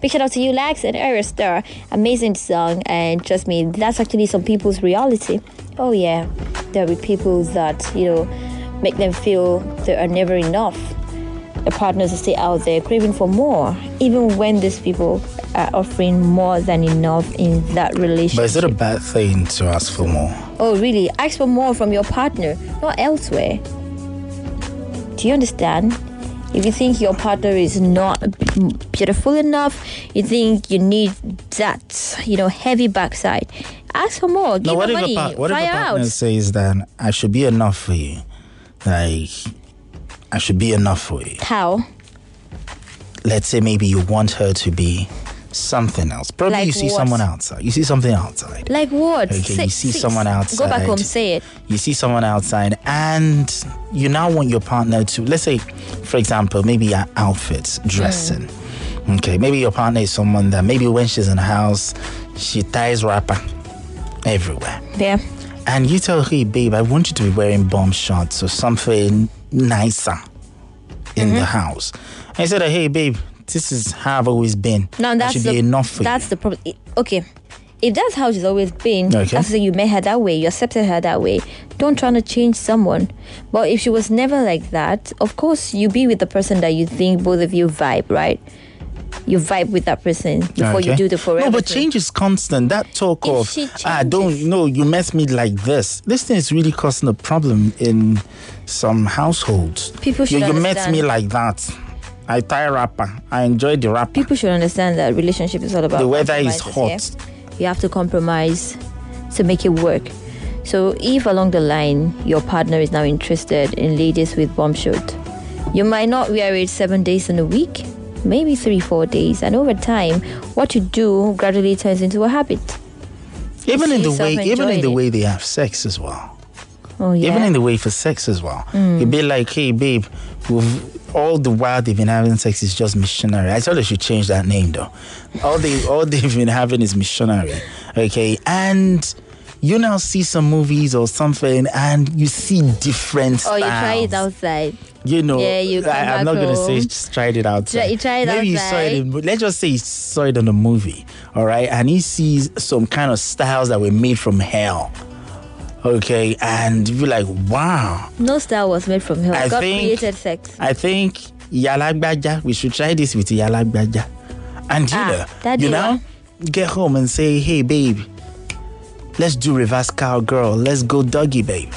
Big shout out to you, Lex and Aristar. Amazing song, and trust me, that's actually some people's reality. Oh yeah, there will be people that, make them feel they are never enough. The partners are still out there craving for more, even when these people are offering more than enough in that relationship. But is it a bad thing to ask for more? Oh, really? Ask for more from your partner, not elsewhere. Do you understand? If you think your partner is not beautiful enough, you think you need that, heavy backside, ask for more. Give her money. What if a partner says that I should be enough for you? Like, I should be enough for you. How? Let's say maybe you want her to be something else. Probably like you see what? someone outside. You see something outside. Like what? Okay, you see someone outside. Go back home, say it. You see someone outside and you now want your partner to, let's say, for example, maybe your outfits, dressing. Okay, maybe your partner is someone that maybe when she's in the house, she ties wrapper everywhere. Yeah. And you tell her, hey, babe, I want you to be wearing bomb shorts or something nicer in the house. And you said, hey, babe, this is how I've always been. No, that should be enough for you. That's the problem. Okay. If that's how she's always been, that's why you met her that way, you accepted her that way. Don't try to change someone. But if she was never like that, of course, you be with the person that you think both of you vibe, right? You vibe with that person before you do the forever. No, but change is constant. That talk of, you mess me like this. This thing is really causing a problem in some households. People should understand. You met me like that. I tie wrapper. I enjoy the wrapper. People should understand that relationship is all about the weather is hot. Yeah? You have to compromise to make it work. So if along the line your partner is now interested in ladies with bomb short, you might not wear it 7 days in a week, maybe 3-4 days, and over time what you do gradually turns into a habit. Even in the way they have sex as well. Oh yeah. Even in the way for sex as well. You'd be like, hey babe, all the while they've been having sex is just missionary. I thought they should change that name though. All they've been having is missionary. Okay, and you now see some movies or something and you see different styles. Oh, you try it outside. Yeah, you come back I'm not going to say home. just tried it outside. You tried it Maybe outside. you saw it let's just say he saw it in a movie, all right? And he sees some kind of styles that were made from hell. Okay, and you're like, wow. No style was made from hell. God created sex. I think Yalagbaja, we should try this with Yalagbaja. And get home and say, hey babe, let's do reverse cowgirl. Let's go doggy, babe.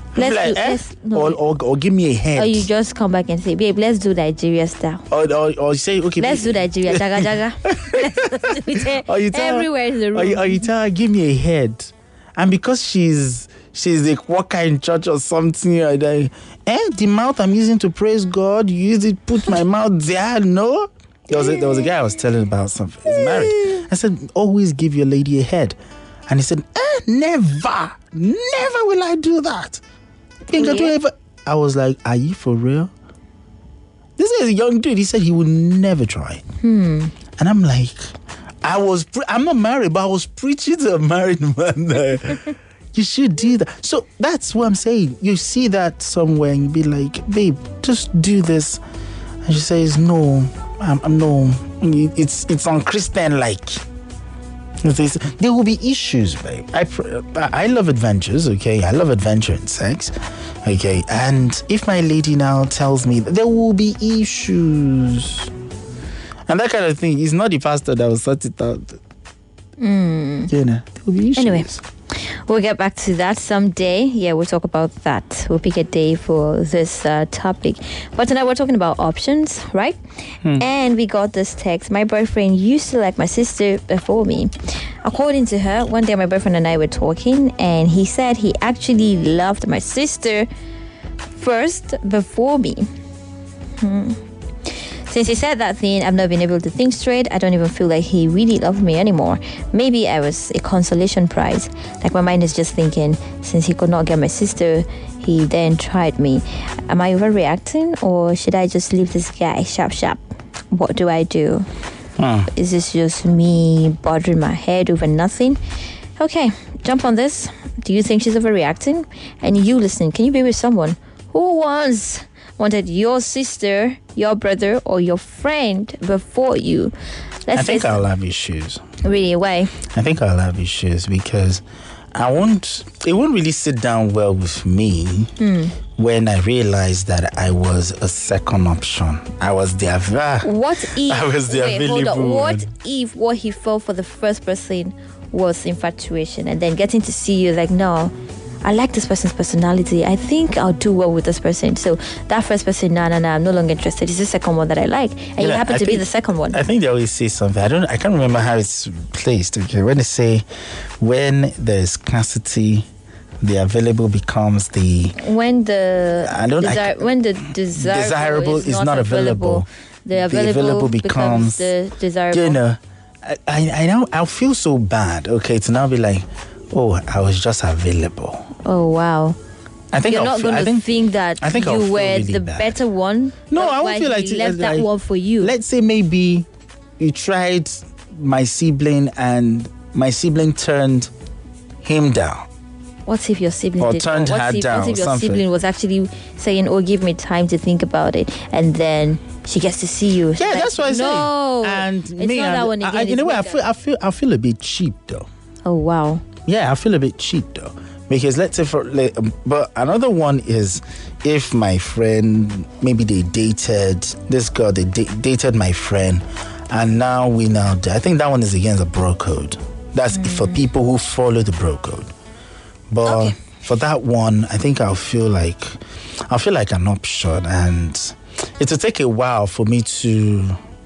Or give me a head. Or you just come back and say, babe, let's do Nigeria style. Or say, okay, let's do Nigeria, jaga jaga. Or you tell everywhere in the room. Or you tell her, give me a head. And because she's a worker in church or something, the mouth I'm using to praise God, you use it, put my mouth there, no? There was a guy I was telling about something. He's married. I said, always give your lady a head. And he said, never will I do that. I was like, are you for real? This is a young dude. He said he would never try. And I'm like, I'm not married, but I was preaching to a married man there. You should do that. So that's what I'm saying. You see that somewhere and you be like, babe, just do this. And she says, no, I'm no. It's unchristian-like. There will be issues, babe. I love adventures, okay? I love adventure and sex, okay? And if my lady now tells me that there will be issues, and that kind of thing, it's not the pastor that will sort it out. There will be issues. Anyway, we'll get back to that someday. Yeah, we'll talk about that. We'll pick a day for this topic. But tonight we're talking about options, right? And we got this text. My boyfriend used to like my sister before me. According to her, one day my boyfriend and I were talking, and he said he actually loved my sister first before me. Since he said that thing, I've not been able to think straight. I don't even feel like he really loved me anymore. Maybe I was a consolation prize. Like my mind is just thinking, since he could not get my sister, he then tried me. Am I overreacting, or should I just leave this guy sharp? What do I do? Is this just me bothering my head over nothing? Okay, jump on this. Do you think she's overreacting? And you listening, can you be with someone who wants wanted your sister, your brother, or your friend before you. I think I'll have issues. Really? Why? I think I'll have issues because it won't really sit down well with me when I realized that I was a second option. I was the What if I was the available What one. if what he felt for the first person was infatuation, and then getting to see you like, no, I like this person's personality. I think I'll do well with this person. So that first person, no, I'm no longer interested. It's the second one that I like, and you happen to be the second one. I think they always say something. I can't remember how it's placed. Okay, when they say when there's scarcity, the available becomes the when the desirable is not available, the available becomes the desirable. You know, I now I'll feel so bad. Okay, to now be like, oh, I was just available. Oh wow! I think you're not going to think that you were really the bad. better one. No, I won't feel like he left that one for you. Let's say maybe you tried my sibling and my sibling turned him down. What if your sibling or turned her down? What if your sibling was actually saying, "Oh, give me time to think about it," and then she gets to see you? Yeah, that's what I say. No, and it's me, not that one again. In a way, I feel a bit cheap though. Oh wow. Yeah, I feel a bit cheap though. Because let's say but another one is if my friend, maybe they dated this girl, they dated my friend, and now I think that one is against the bro code. That's for people who follow the bro code. But for that one, I think I'll feel like an option, and it will take a while for me to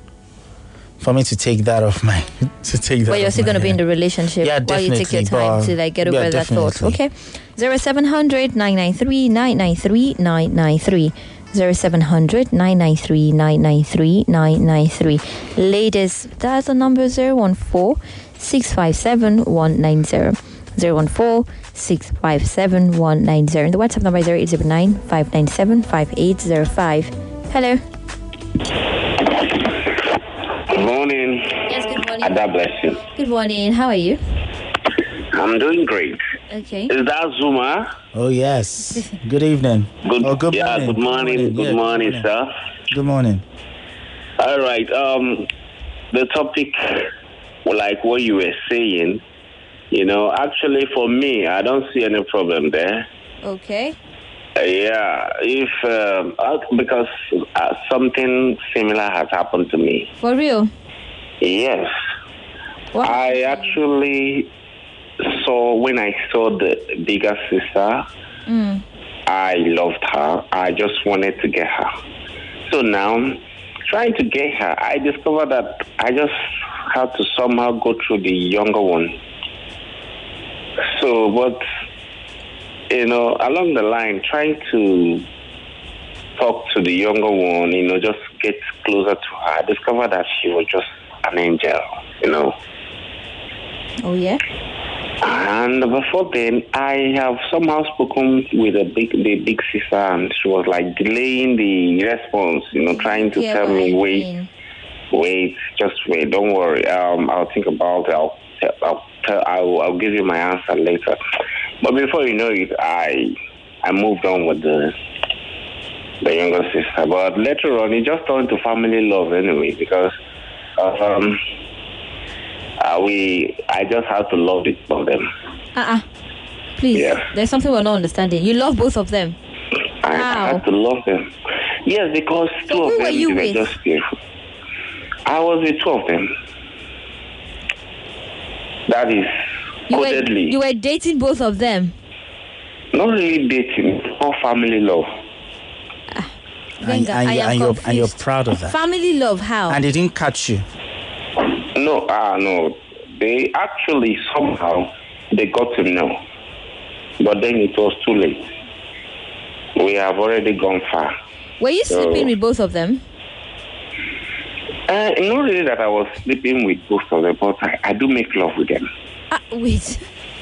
take that off my But you're still going to be in the relationship while you take your time to get over that thought. Okay. 0700 993 993 993. 0700 993 993 993. Ladies, that's the number 014 657 190. 014 657 190. The WhatsApp number is 0809 597 5805. Hello. Good morning. Yes, good morning. God bless you. Good morning. How are you? I'm doing great. Okay. Is that Zuma? Oh, yes. Good evening. Good morning. Good morning. Good morning, sir. Good morning. All right. The topic, like what you were saying, actually for me, I don't see any problem there. Okay. Yeah, if because something similar has happened to me. For real? Yes. What? I actually when I saw the bigger sister, I loved her. I just wanted to get her. So now, trying to get her, I discovered that I just had to somehow go through the younger one. So, but along the line, trying to talk to the younger one, just get closer to her, I discovered that she was just an angel, Oh, yeah? And before then, I have somehow spoken with the big sister, and she was like delaying the response, trying to tell me, wait, just wait, don't worry. I'll think about it. I'll give you my answer later. But before you know it, I moved on with the younger sister. But later on, it just turned to family love anyway, because I just had to love the two of them. Please, yes. There's something we're not understanding. You love both of them. I had to love them. Yes, because two of them were just beautiful. I was with two of them. That is codedly. You were dating both of them? Not really dating, all family love. And you're proud of that. Family love, how? And they didn't catch you? No. They actually somehow they got to know. But then it was too late. We have already gone far. Were you sleeping with both of them? Not really that I was sleeping with both of them, but I do make love with them. Wait.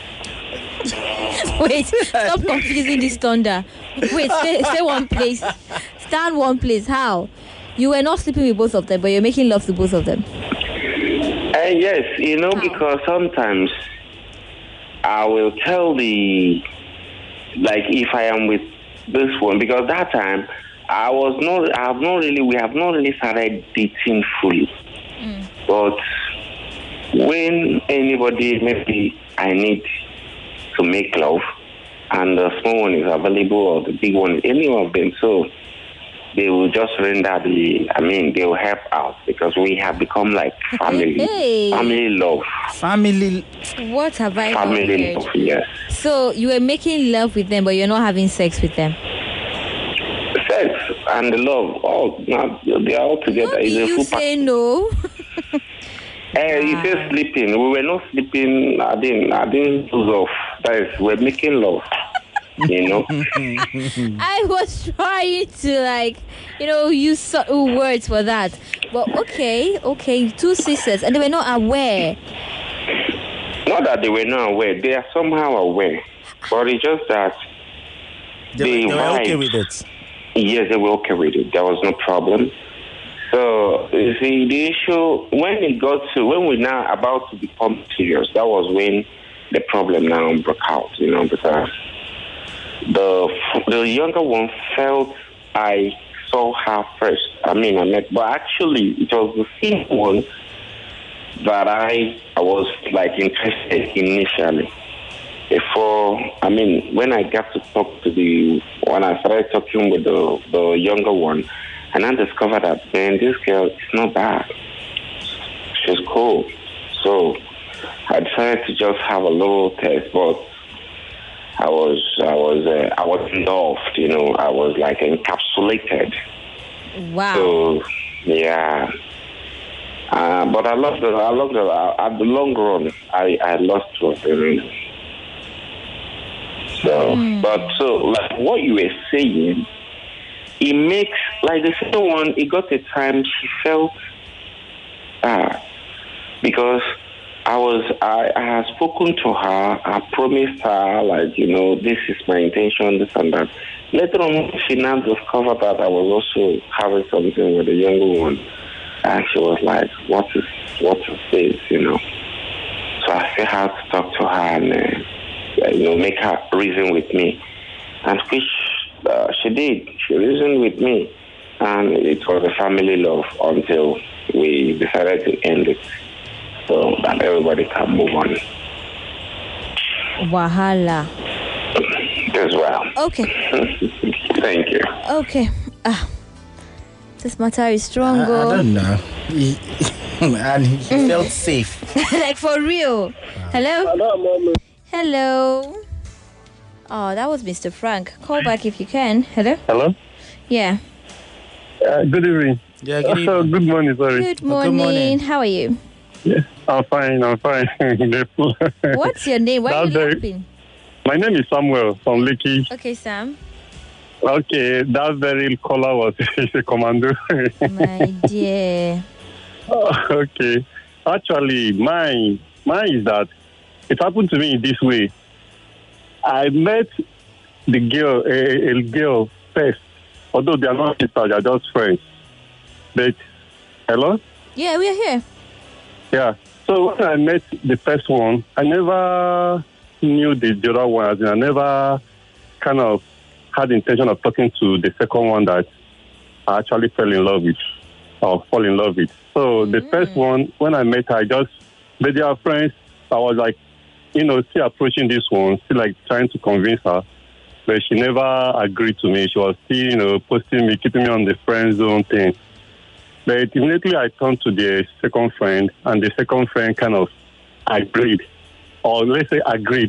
Wait, stop confusing this thunder. Wait, stay one place. Stand one place. How? You were not sleeping with both of them, but you're making love to both of them. Yes, because sometimes I will tell if I am with this one, because that time we have not really started dating fully. But when anybody, maybe I need to make love, and the small one is available or the big one, any of them, so they will just render they will help out because we have become like family. Family love. Family. What have I Family love, yes. So you were making love with them, but you're not having sex with them? Sex and love, they are all together. You say no? You say sleeping. We were not sleeping. I didn't lose off. That is, we're making love. You know, I was trying to use certain words for that, but okay, 2 sisters, and they were not aware. Not that they were not aware; they are somehow aware, but it's just that they were okay with it. Yes, they were okay with it. There was no problem. So you see, the issue when we now about to become serious, that was when the problem now broke out. Because the younger one felt I saw her first. I met, but actually it was the same one that I was interested initially. Before, when I got to talk when I started talking with the younger one, and I discovered that, man, this girl is not bad. She's cool. So I decided to just have a little test, but I was engulfed, I was encapsulated. Wow. So yeah. But I loved it. At the long run, I lost trust in it. So, like what you were saying, it makes, the second one, it got a time she felt, because I had spoken to her, I promised her, this is my intention, this and that. Later on, she now discovered that I was also having something with the younger one. And she was like, what is this, So I still had to talk to her and, make her reason with me. And which she did. She reasoned with me. And it was a family love until we decided to end it, so that everybody can move on. Wahala. As well. Okay. Thank you. Okay. This matter is strong. I don't know. And he felt safe. For real. Hello? Hello, Mom. Hello. Oh, that was Mr. Frank. Call back if you can. Hello? Hello? Yeah. Good evening. Yeah, good evening. Good morning, sorry. Good morning. Good morning. How are you? Yeah, I'm fine. What's your name? Why are you laughing? My name is Samuel from Lekki. Okay, Sam. Okay, that very caller was a commando. My dear. Okay. Actually, mine is that it happened to me in this way. I met the girl, a girl first, although they are not sisters, they are just friends. But, hello? Yeah, we are here. Yeah. So when I met the first one, I never knew the other one. As in, I never kind of had the intention of talking to the second one that I actually fell in love with or fall in love with. So the first one, when I met her, they are friends. I was like, still approaching this one, still trying to convince her. But she never agreed to me. She was still, posting me, keeping me on the friend zone thing. But immediately I turned to the second friend, and the second friend kind of agreed. Or let's say agreed.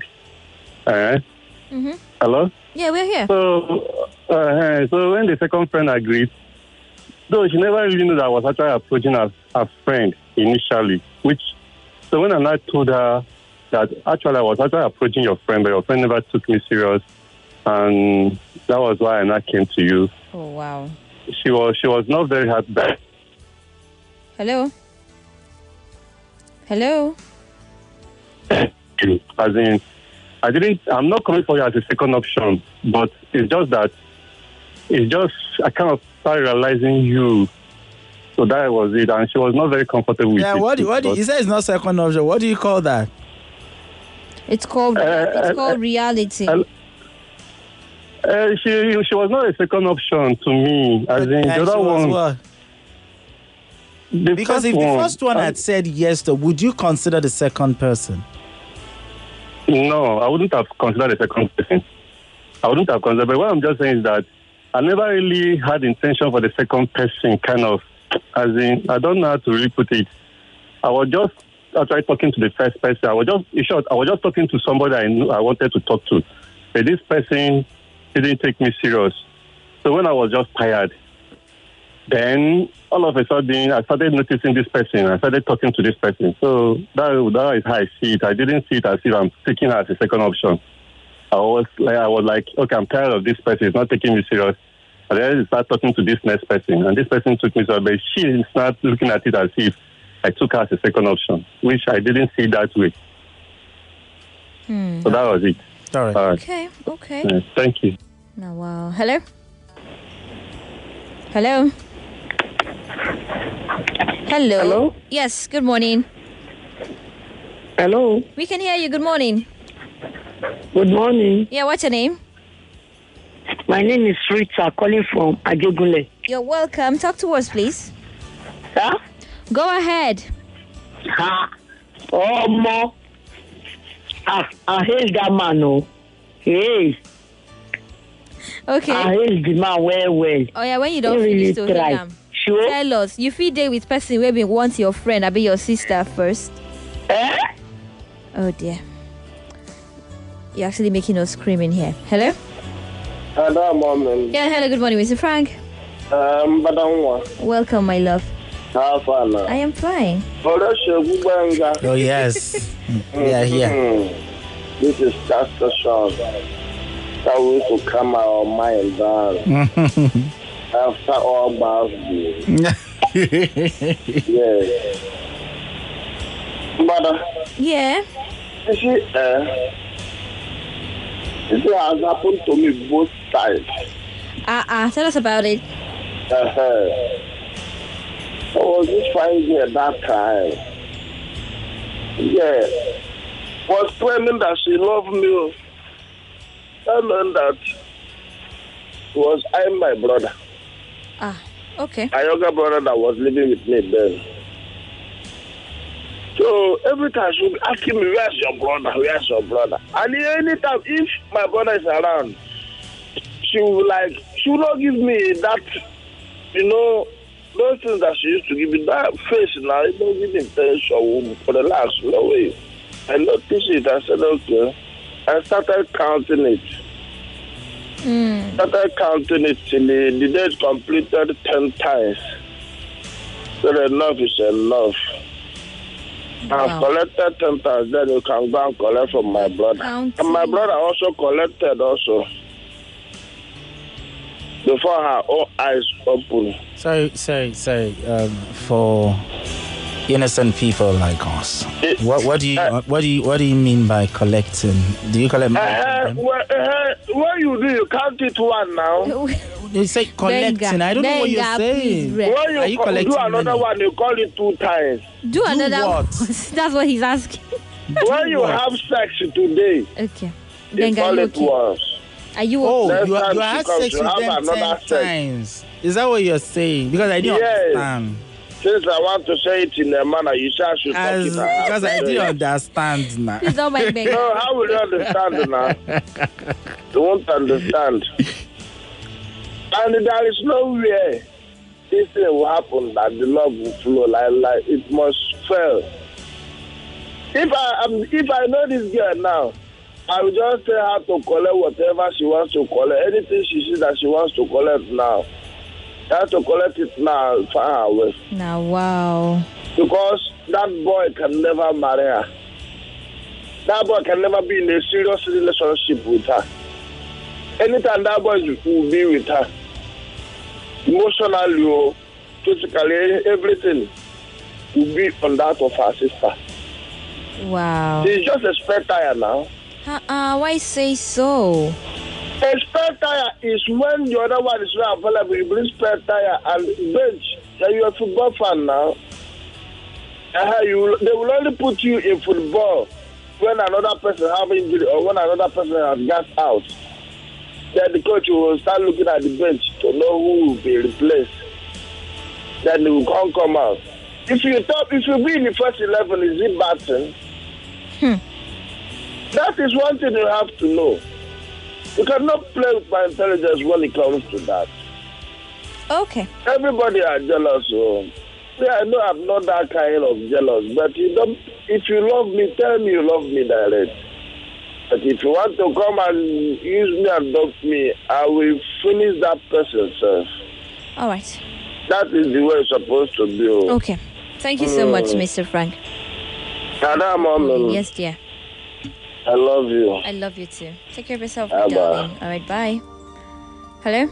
Hello? Yeah, we're here. So when the second friend agreed, though she never really knew that I was actually approaching her friend initially, so when I now told her that actually I was actually approaching your friend, but your friend never took me serious, and that was why I now came to you. Oh, wow. She was not very happy. Hello? Hello? As in, I'm not coming for you as a second option, but it's just that, I kind of started realizing you. So that was it, and she was not very comfortable with it. Yeah, what you say it's not second option. What do you call that? It's called reality. She was not a second option to me. As in, the other one. What? Because if the first one had said yes, though, would you consider the second person? No, I wouldn't have considered the second person. I wouldn't have considered. But what I'm just saying is that I never really had intention for the second person, kind of. As in, I don't know how to really put it. I was just actually talking to the first person. I was just talking to somebody I knew I wanted to talk to. But this person didn't take me serious. So when I was just tired, then all of a sudden I started noticing this person. I started talking to this person. So that is how I see it. I didn't see it as if I'm taking her as a second option. I was like, okay, I'm tired of this person. It's not taking me serious. And then I start talking to this next person, and this person took me serious, but she is not looking at it as if I took her as a second option, which I didn't see that way. So that was it. All right. Okay. Thank you. Now, wow. Hello? Hello? Hello? Yes, good morning. Hello? We can hear you. Good morning. Good morning. Yeah, what's your name? My name is Rita, calling from Ajegunle. You're welcome. Talk to us, please. Huh? Go ahead. Mo. I hate that man, oh. Hey. Okay. I hate the man well. Oh, yeah, when you don't finish to hate him. Sure. Tell us, you feel day with person where we want your friend, I be your sister first. Oh, dear. You're actually making us scream in here. Hello? Hello, Mom. Yeah, hello, good morning, Mr. Frank. Welcome, my love. How far now? I am fine. Oh, yes. Yeah. This is Pastor Sean. That will to come out of mind down. After all birthday. Yes. Mother. Yeah. You see, it has happened to me both sides. Tell us about it. I was just finding at that time. Yeah. Was claiming that she loved me. And then that was my brother. Okay. My younger brother that was living with me then. So every time she would be asking me, where's your brother? And anytime, if my brother is around, she will not give me that, those things that she used to give me, that face now, it don't give me intention for the last way. I noticed it, I said, okay. I started counting it. Started counting it till the day is completed 10 times. So enough is enough. Wow. I've collected 10 times, then you can go and collect from my brother. Counting. And my brother also collected also. Before her own eyes open. Sorry. For innocent people like us, what do you mean by collecting? Do you collect money? What you do, you count it one now. You say collecting. I don't know what you're saying. When Are you collecting do another money? one, you call it 2 times. Do another what? one. That's what he's asking. When you have sex today, Okay. you call it once. Are you Oh, Next time you she had comes, sex you with have them another 10 sex. times. Is that what you're saying? Because I didn't understand. Since I want to say it in a manner, you say I should talk it. Because I didn't understand now. Please don't mind begging. No, how will you understand now? You won't understand. And there is no way this thing will happen that the love will flow like it must fail. If I know this girl now, I will just tell her to collect whatever she wants to collect. Anything she sees that she wants to collect now. She has to collect it now and find her way. Now, wow. Because that boy can never marry her. That boy can never be in a serious relationship with her. Anytime that boy will be with her, emotionally, physically, everything will be on that of her sister. Wow. She's just a spare tire now. Why say so? A spare tire is when the other one is not available. You bring spare tire and bench. Then you're a football fan now. They will only put you in football when another person has injury or when another person has got out. then the coach will start looking at the bench to know who will be replaced. Then he will come out. If you be in the first 11, is it bad thing? That is one thing you have to know. You cannot play with my intelligence when it comes to that. Okay. Everybody are jealous. So. Yeah, I know I'm not that kind of jealous, but if you love me, tell me you love me direct. But if you want to come and use me and adopt me, I will finish that person, sir. All right. That is the way it's supposed to be. Okay. Thank you so much, Mr. Frank. Yes, dear. I love you. I love you too. Take care of yourself, my darling. All right, bye. Hello?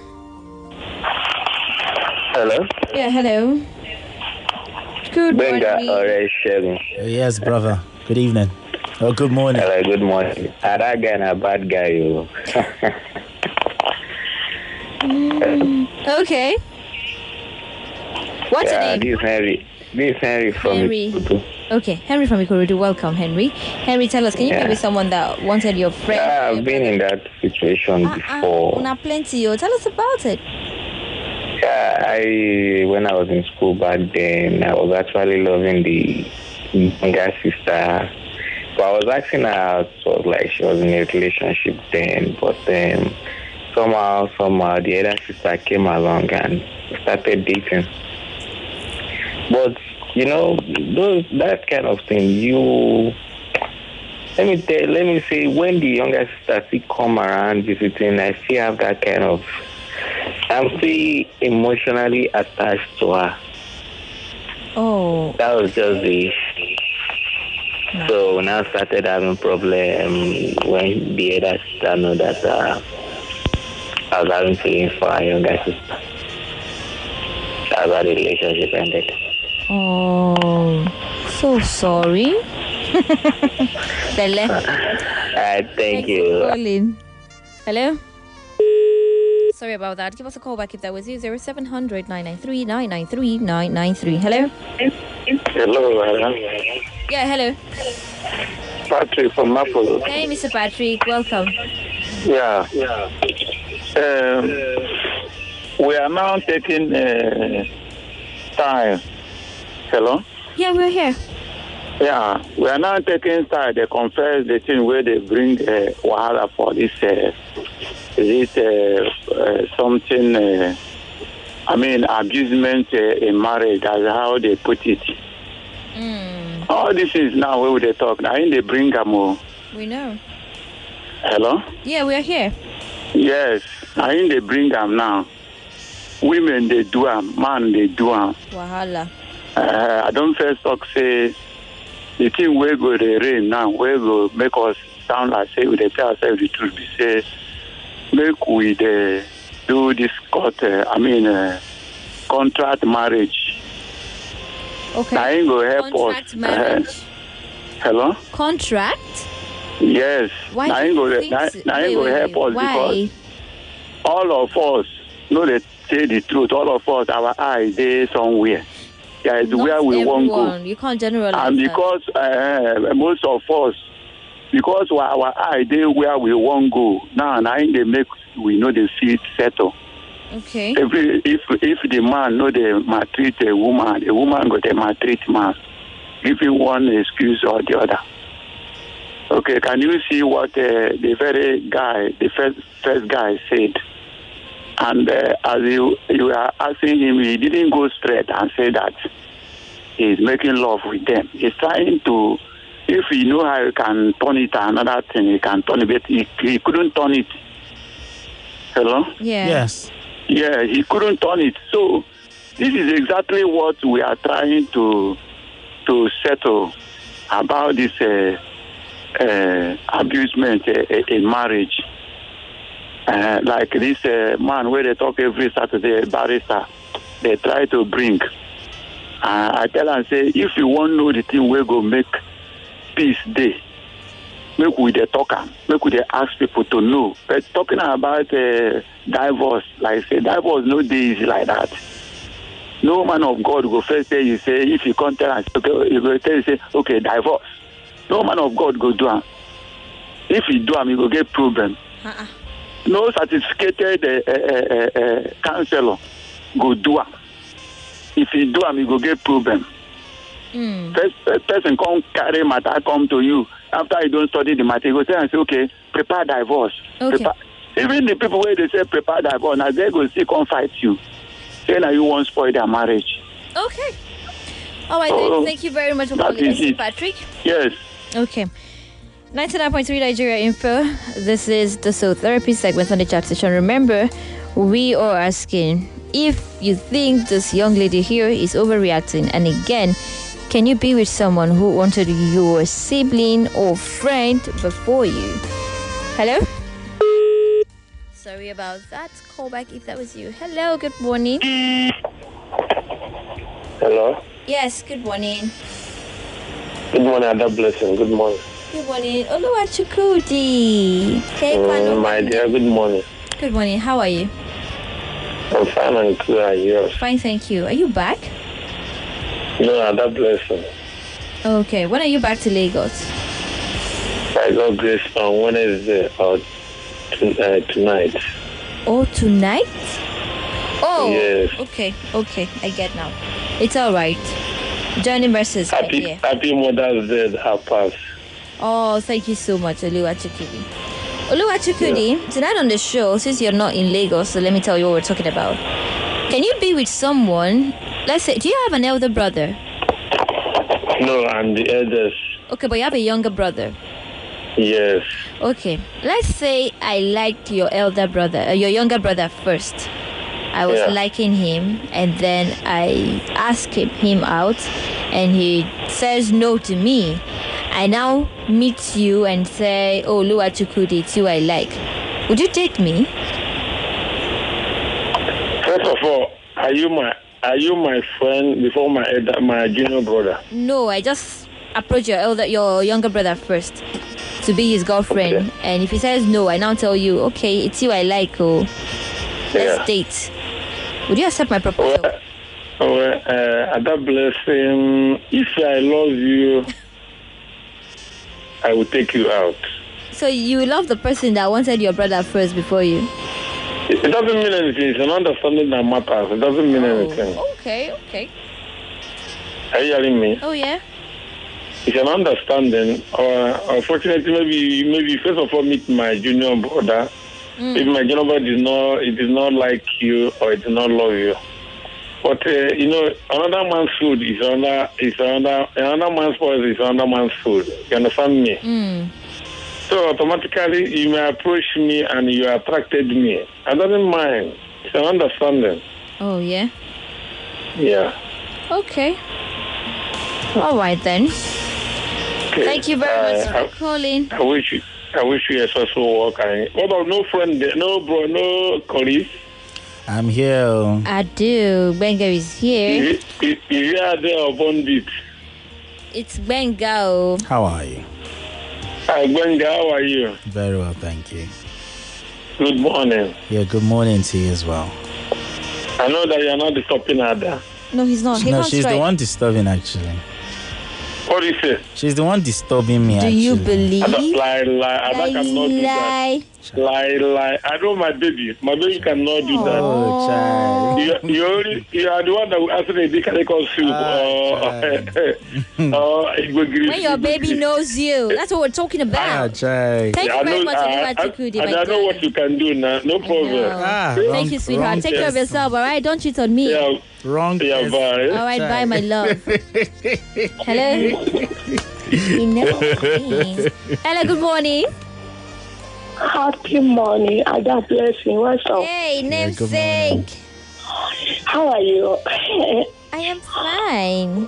Hello? Yeah, hello. Good morning. Yes, brother. Good evening. Oh, good morning. Hello, good morning. That guy a bad guy, you. Okay. What's your name? This is Henry from Ikorodu. Okay, Henry from Ikorodu. Welcome, Henry. Henry, tell us, can you be with someone that wanted your friend? I've been in that situation before. Plenty. Tell us about it. Yeah, when I was in school back then, I was actually loving the younger sister. So I was asking her out, so like she was in a relationship then, but then somehow the other sister came along and started dating. But that kind of thing, let me say, when the younger sister still come around visiting, I still have that kind of, I'm still emotionally attached to her. Oh. That was just the issue. No. So when I started having problem when the other sister know that I was having feelings for her younger sister. That's how the relationship ended. Oh, so sorry. Thank you. Calling. Hello? Sorry about that. Give us a call back if that was you. 0700 993 993 993. Hello? Hello. Yeah, hello. Patrick from Napoli. Hey, Mr. Patrick. Welcome. Yeah. We are now taking time. Hello? Yeah, we're here. Yeah, we are now taking time. They confess the thing where they bring Wahala for this. Something? Abusement in marriage. That's how they put it. All this is now where they talk. Now they bring them. We know. Hello? Yeah, we are here. Yes, I think they bring them now. Women they do them, man they do them. Wahala. I don't first talk say the thing where go the rain now, where go make us sound like say we they tell ourselves the truth. We say make we do this contract marriage. Okay. I ain't go help contract us. Marriage. Hello? Contract? Yes. Why? I ain't go help us. Why? Because all of us know they say the truth. All of us, our eyes they somewhere. Yeah, it's Not where we won't go. You can't generalize. And because most of us, because our eye they where we won't go. Now they make we know the feet settle. Okay. If the man know they maltreat a woman go they maltreat man. Give you one excuse or the other. Okay, can you see what the first guy said? And as you are asking him, he didn't go straight and say that he's making love with them. He's trying to, if he know how he can turn it to another thing, he can turn it, but he couldn't turn it. Hello? Yeah. Yes. Yeah, he couldn't turn it. So this is exactly what we are trying to settle about this abusement in marriage. Like this man where they talk every Saturday, barrister, they try to bring. I tell and say, if you want to know the thing, we go make peace day. Make we the talker, make we the ask people to know. But talking about divorce, like say, divorce no day easy like that. No man of God go first say, you say, if you can't tell us, okay, you go tell you say, okay, divorce. No man of God go do it. If he do it, he go get problem. no certificated counselor go do am. If he do am, he go get problem. First person come carry matter come to you after you don't study the matter. He go say and say, okay, prepare divorce. Okay. Even the people where they say prepare divorce, now they go see come fight you. Say now you won't spoil their marriage. Okay. All right, then. Thank you very much for calling, Mr. Patrick. Yes. Okay. 99.3 Nigeria Info. This is the Soul Therapy segment on the chat session. Remember, we are asking if you think this young lady here is overreacting. And again, can you be with someone who wanted your sibling or friend before you? Hello? Sorry about that. Call back if that was you. Hello, good morning. Hello. Yes, good morning. Good morning, Ada Blessing. Good morning. Good morning. Oluwachukudi. Hey, my dear, good morning. Good morning. How are you? I'm fine and good. Are you? Fine, thank you. Are you back? No, Ada Blessing. Okay. When are you back to Lagos? I got grace on Wednesday or tonight. Oh, tonight? Oh, yes. Okay, I get now. It's all right. Journey versus Happy Mother's Day, Pass. Oh, thank you so much, Oluwachukudi. Oluwachukudi, tonight on the show, since you're not in Lagos, so let me tell you what we're talking about. Can you be with someone? Let's say, do you have an elder brother? No, I'm the eldest. Okay, but you have a younger brother. Yes. Okay, let's say I liked your elder brother, your younger brother first. I was liking him, and then I asked him out, and he says no to me. I now meet you and say, "Oh, Oluwachukudi, it's you I like." Would you date me? First of all, are you my friend before my junior brother? No, I just approach your younger brother first to be his girlfriend, okay. And if he says no, I now tell you, okay, it's you I like. Oh, let's date. Would you accept my proposal? Ada Blessing, if I love you, I will take you out. So you love the person that wanted your brother first before you? It doesn't mean anything. It's an understanding that matters. It doesn't mean anything. Okay. Are you hearing me? Oh, yeah. It's an understanding. Unfortunately, maybe first of all meet my junior brother. If my junior brother did not like you or it did not love you. But another man's food is another man's poison is another man's food. You understand me? So automatically you may approach me and you attracted me. I don't mind. It's an understanding. Oh yeah? Yeah. Okay. All right then. Okay. Thank you very much for calling. I wish you a successful work. What about no friend there? No bro, no colleague? I'm here. I do. Benga is here. Is you are there upon it? It's Benga. How are you? Hi Benga, how are you? Very well, thank you. Good morning. Yeah, good morning to you as well. I know that you're not disturbing Ada. No, he's not. No, she's the one disturbing actually. What do you say? She's the one disturbing me. Do actually. you believe? Lie. I cannot do that. Lie. I know my baby. My baby cannot do that. Oh, child. You are the one that will answer the Dikadeko soup. When your baby knows you. That's what we're talking about. Child. Thank you very much, Oluwachukudi. I know what you can do now. No problem. Thank you, sweetheart. Take care of yourself, all right? Don't cheat on me. Yeah. Wrong. Yeah, bye. All right, bye, my love. Hello. He never means. Hello, good morning. Happy morning, Ada Blessing. What's up? Hey, namesake. How are you? I am fine.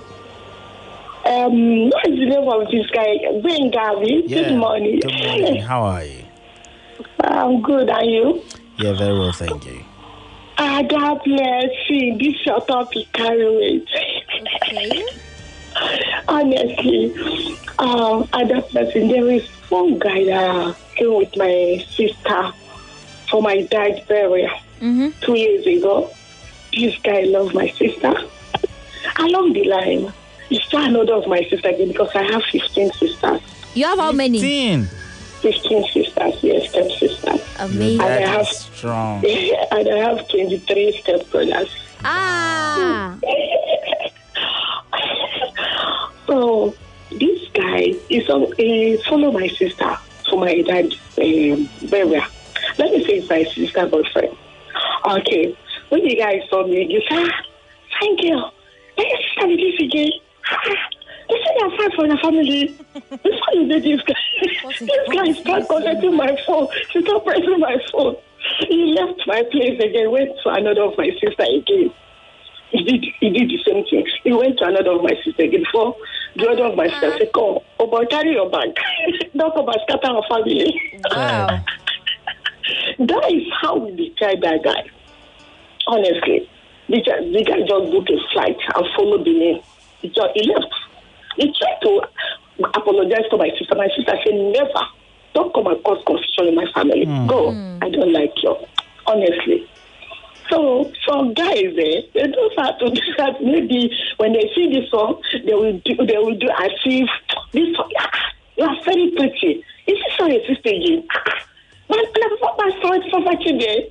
What is the name of this guy? Ben Gavi. Yeah. Good morning. Good morning. How are you? I'm good. And you? Yeah, very well, thank you. Ada Blessing. This is your topic. Carry weight. Okay. Honestly, Ada Blessing, there is one guy that came with my sister for my dad's burial 2 years ago. This guy loved my sister. Along the line, he started another of my sister again because I have 15 sisters. You have how many? 15. 15 sisters, yes, step-sisters. Amazing. That I have is strong. and I have 23 step-brothers. Ah. So this guy he followed my sister to my dad's burial. Let me say it's my sister boyfriend. Okay. When the guy saw me, he said, "Thank you. Let your sister be this again. They said you're fine for your family." Before you did this guy started collecting my phone. She started pressing my phone. He left my place again, went to another of my sister again. He did the same thing. He went to another of my sister again. Before the other of my sister said, "Come, oh boy, carry your bag. Don't come and scatter our family." Wow. That is how we describe that guy. Honestly, the guy just booked a flight and followed the name. He left. He tried to apologize to my sister. My sister said, "Never. Don't come and cause confusion in my family. Go. I don't like you." Honestly. So some guys they don't have to do that. Maybe when they see this song, they will do as if this song, you are very pretty. Is this song your sister again? My son is for today.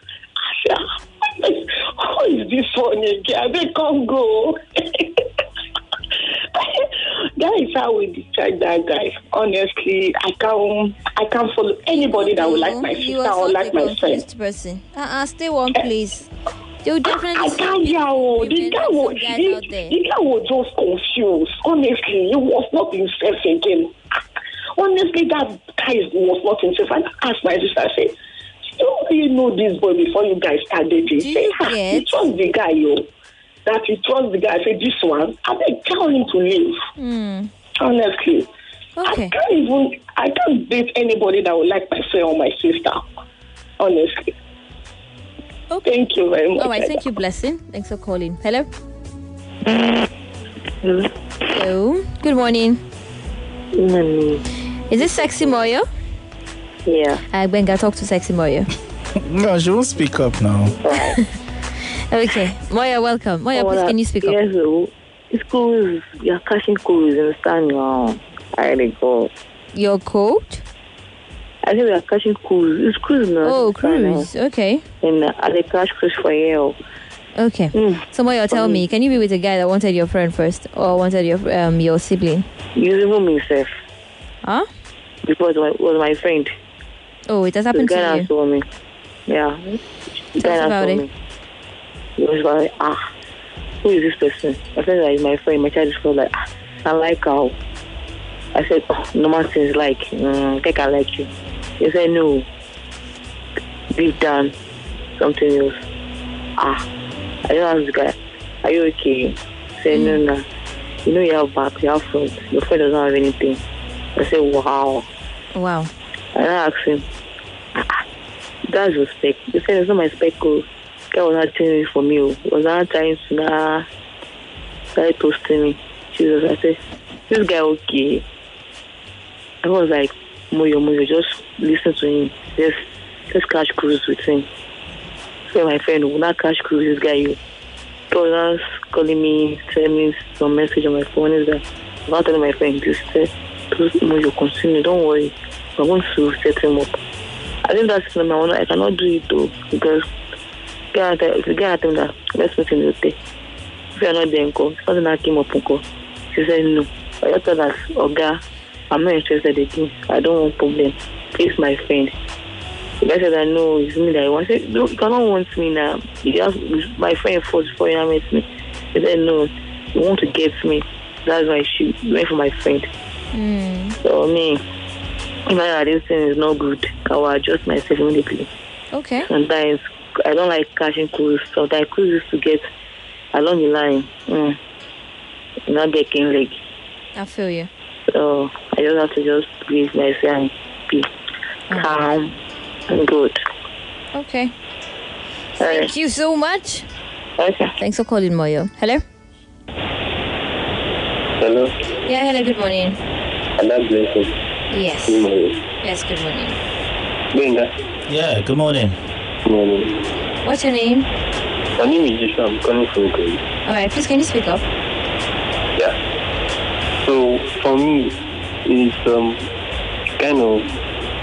How is this one again? They can't go. That is how we describe that guy. Honestly, I can't follow anybody that would like my sister or like my friend. Person. Stay one place. They'll definitely. I can't hear. The guy was just confused. Honestly, he was not himself again. Honestly, that guy was not himself. And I asked my sister, I said, "Don't you know this boy before you guys started dating?" He said, "He trusts the guy, that he trusts the guy." I said, "This one, I beg, tell him to leave." Honestly, Okay. I can't date anybody that would like my friend or my sister. Honestly. Okay. Thank you very much. All right. Thank you, Blessing. Thanks for calling. Hello. Hello. Good morning. Good morning. Is this Sexy Moyo? Yeah. Benga, talk to Sexy Moyo. No, she won't speak up now. Okay. Moyo, welcome. Moyo, please, can you speak up? Yes, schools, you're catching schools in Stanley. I go. Your coat? I think we are catching cruise. It's cruise now. Oh, cruise. Okay. And I catch cruise for you. Okay. So Moyo, tell me, can you be with a guy that wanted your friend first or wanted your sibling? Using myself. Huh? Because it was my friend. Oh, it has happened to you? Told me. Yeah. Tell us about it. He was like, who is this person? I said that is my friend. My child was like, I like her. I said, normal things like, I think I like you. He said, no. Deep down, something else. I just asked the guy, are you okay? He said, no. You know you have back, you have front. Your friend doesn't have anything. I said, wow. Wow. And I asked him, that's respect. He said, it's not my spec. Guy was not telling it for me. He was not trying to try toasting me. Jesus, I said, this guy okay. I was like, Moyo, just listen to him. Just catch cruise with him. So my friend will not catch cruise this guy. He was calling me, sending me some message on my phone. Is that I'm not telling my friend this. Moyo, continue. Don't worry. I'm going to set him up. I think that's the number one. I cannot do it though because if you get him that, let's meet in the day. If you're not there, something that came up. She said no. I just told her, Oga, I'm not interested again. I don't want problem. Please, my friend. The guy said, I know it's me that I want. I said, no, you cannot want me now. You have my friend first before you met me. He said, no, you want to get me. That's why she went for my friend. So me, if this thing is not good, I will adjust myself immediately. Okay. Sometimes I don't like catching cruise. Sometimes cruise is to get along the line. Not getting leg. I feel you. So I just have to just breathe myself and be calm and good. Okay. Thank you so much. Okay. Thanks for calling, Moyo. Hello? Hello? Yeah, hello, good morning. Hello, blessing. Yes. Good morning. Yes, good morning. Benga. Yeah, good morning. Good morning. What's your name? My name is Joshua. I'm calling from Kogi. Alright, please can you speak up? Yeah. So for me, it's kind of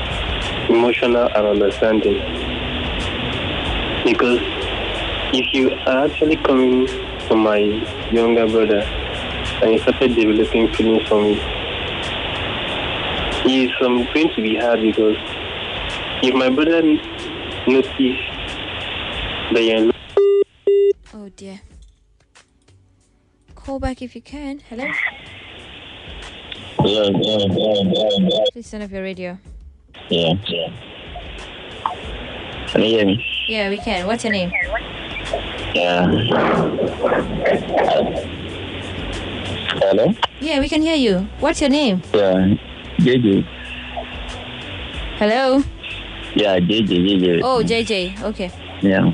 emotional and understanding. Because if you are actually coming from my younger brother and you started developing feelings for me, it's going to be hard because if my brother notices that you're... Oh dear. Call back if you can. Hello? Yeah. Please turn off your radio. Yeah. Can you hear me? Yeah, we can. What's your name? Yeah. Hello? Yeah, we can hear you. What's your name? Yeah. JJ. Hello? Yeah, JJ. Oh, JJ. Okay. Yeah.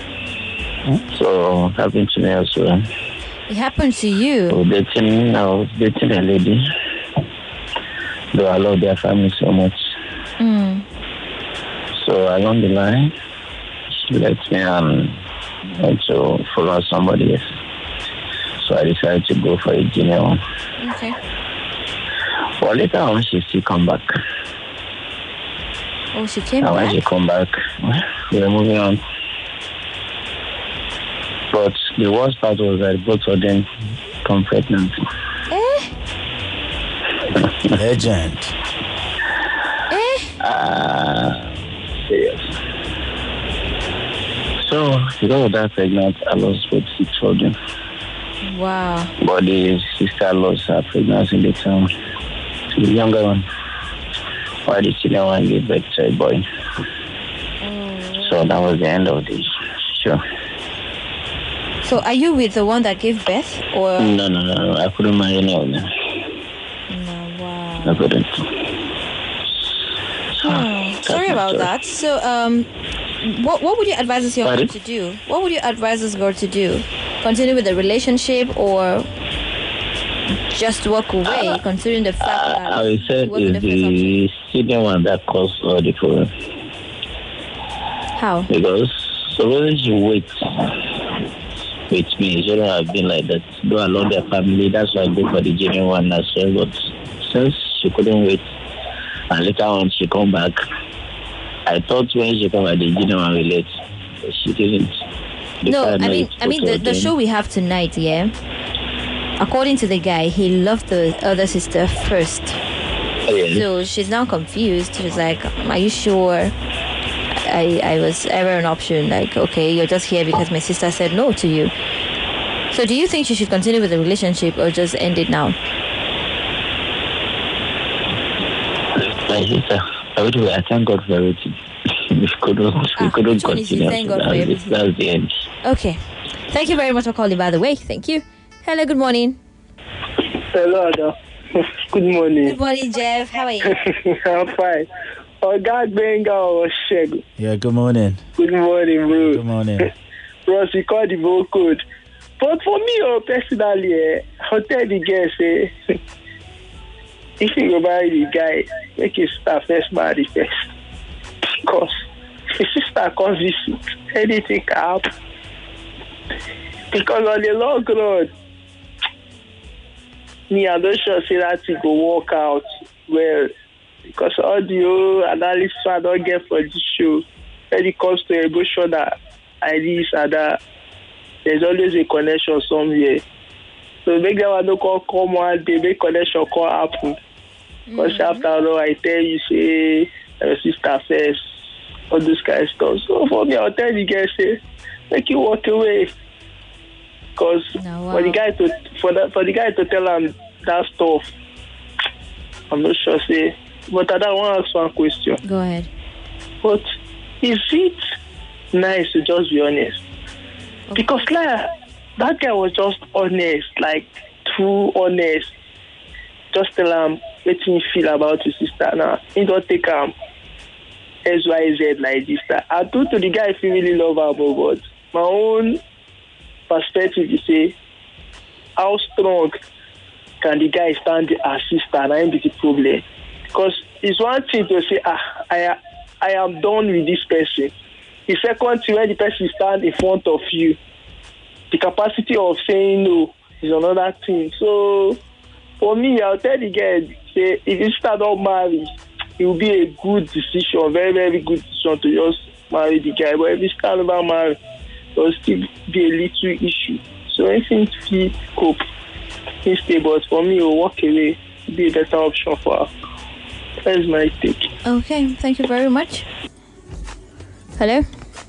So, happened to me as well. It happened to you? I was dating a lady. Though I love their family so much. So, along the line, she left me and went to follow somebody else. So, I decided to go for a junior one. Okay. Well, later on, she still come back. Oh, she came back? And when she come back, we were moving on. But the worst part was that both of them come pregnant. Legend. Serious. So, because of that pregnant, I lost both 6 children. Wow. But the sister lost her pregnancy in the town. The younger one. While the senior one gave birth to a boy. So that was the end of the show. So are you with the one that gave birth? Or No. I couldn't marry any of them. No, wow. I couldn't. Sorry about that. So what would you advise us girl to do? What would you advise us girl to do? Continue with the relationship or just walk away, considering the fact that I would say it's the senior one that caused all the problem. How? Because suppose you wait with me, it shouldn't have been like that. Though I love their family, that's why I go for the junior one as well. But since she couldn't wait, and later on she come back, I thought when she come back the junior one will let, but she didn't. I mean the show we have tonight, yeah. According to the guy, he loved the other sister first. Oh, yeah. So she's now confused. She's like, "Are you sure I was ever an option? Like, okay, you're just here because my sister said no to you." So do you think she should continue with the relationship or just end it now? My sister, I thank God for everything. we couldn't continue. That's the end. Okay. Thank you very much for calling, by the way. Thank you. Hello, good morning. Hello, Ada. Good morning. Good morning, Jeff. How are you? I'm fine. Oh, God, Benga or Sheg. Yeah, good morning. Good morning, bro. Good morning. Bro, you call the vote code. But for me, personally, I'll tell the girl, say, if you go marry the guy, make his sister first marry first. Because his sister comes visit, anything can happen. Because on the long road, me, I'm not sure say that it go work out well. Because all the old analysis I don't get for this show, when it comes to emotional ideas and that, there's always a connection somewhere. So make them don't come one day, make connection can happen. Because after all, I tell you, say, your sister first, all this kind of stuff. So for me, I'll tell the guy, say, make you walk away. Because for the guy to tell him that stuff, I'm not sure, say. But I don't want to ask one question. Go ahead. But is it nice to just be honest? Okay. Because like, that guy was just honest, like too honest. Just tell him what he feel about his sister. Now, he don't take him XYZ like this. I told to the guy if he really love her, but my own perspective is say, how strong can the guy stand as sister? And I be the problem. Because it's one thing to say, I am done with this person. The second thing, when the person stand in front of you, the capacity of saying no is another thing. So, for me, I'll tell the guy, say, if you start not marry, it will be a good decision, very, very good decision to just marry the guy. But if you start about marriage, there will still be a little issue. So anything to cope, stay. But for me, will walk away be a better option for her. That's my take. Okay, thank you very much. Hello?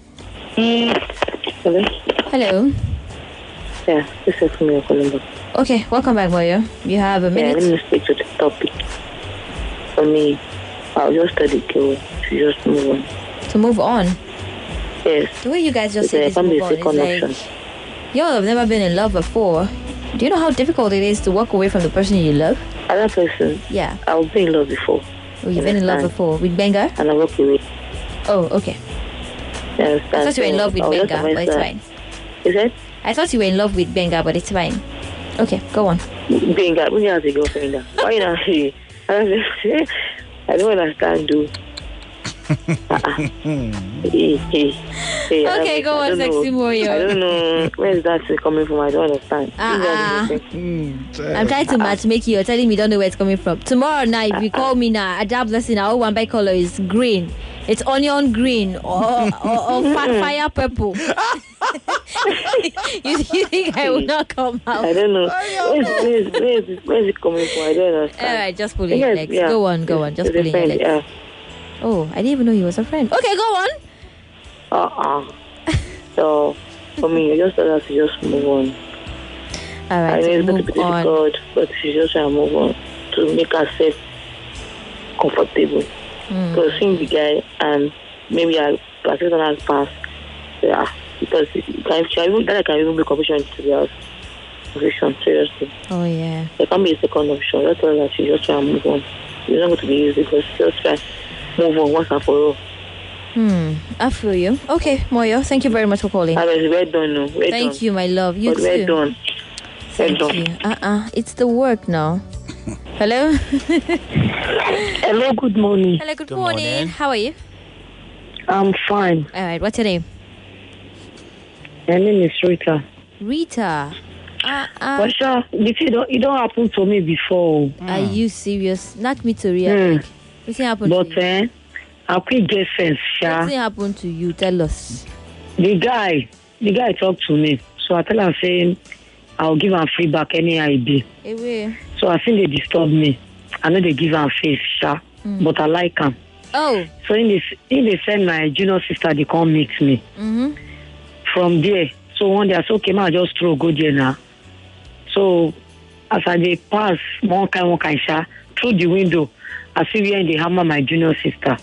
Hello? Hello? Yeah, this is me calling back. Okay, welcome back, Moyo. You have a minute. Yeah, let me speak to the topic. For me, I'll just tell the girl to just move on. To move on? Yes. The way you guys just say this move on is like, y'all have never been in love before. Do you know how difficult it is to walk away from the person you love? Other person? Yeah. I've been in love before. Oh, you've been in love before? With Benga? And I walk away. Oh, okay. Yes, I thought you were in love with Benga, but it's fine. Is it? I thought you were in love with Benga, but it's fine. Okay, go on. Benga, when you have a girlfriend, why not? I don't understand, dude. Okay, go on, sexy Moyo. I don't know where is that coming from. I don't understand. I'm trying to matchmake you. You're telling me you don't know where it's coming from. Tomorrow night, if you call me now, a job lesson, our one by color is green. It's onion green or fire purple. you think I will not come out? I don't know. Where is it coming from? I don't understand. All right, just pull in your legs. Yeah. Go on. Just pull in your legs. Yeah. Oh, I didn't even know he was a friend. Okay, go on. So, for me, I just thought that to just move on. All right, I know it's move going to be difficult, but she just try to move on to make herself comfortable. Because seeing the guy and maybe I practice on her past, yeah, because that can even be confusion to the house. Confusion, seriously. Oh, yeah. There can be a second option. That's all that she just try to move on. It's not going to be easy because she just try move on once and for all. I feel you. Okay, Moyo, thank you very much for calling. I was well done. Thank you, my love. You too. Well done. Thank you. It's the work now. Hello? Hello, good morning. Hello, good morning. How are you? I'm fine. All right, what's your name? My name is Rita. Rita? But sure, it don't happen to me before. Are you serious? Not me to react. What's happened to you? I quick get sense, Sha. What's happened to you? Tell us. The guy talked to me. So I tell him saying I'll give him feedback any ID. So I think they disturb me. I know they give him face, Sha. But I like him. Oh. So in they send my junior sister, they come meet me. From there. So one day I said, okay, man, I just throw go there now. So as I pass one kind, Sha, through the window, I see where they hammer my junior sister.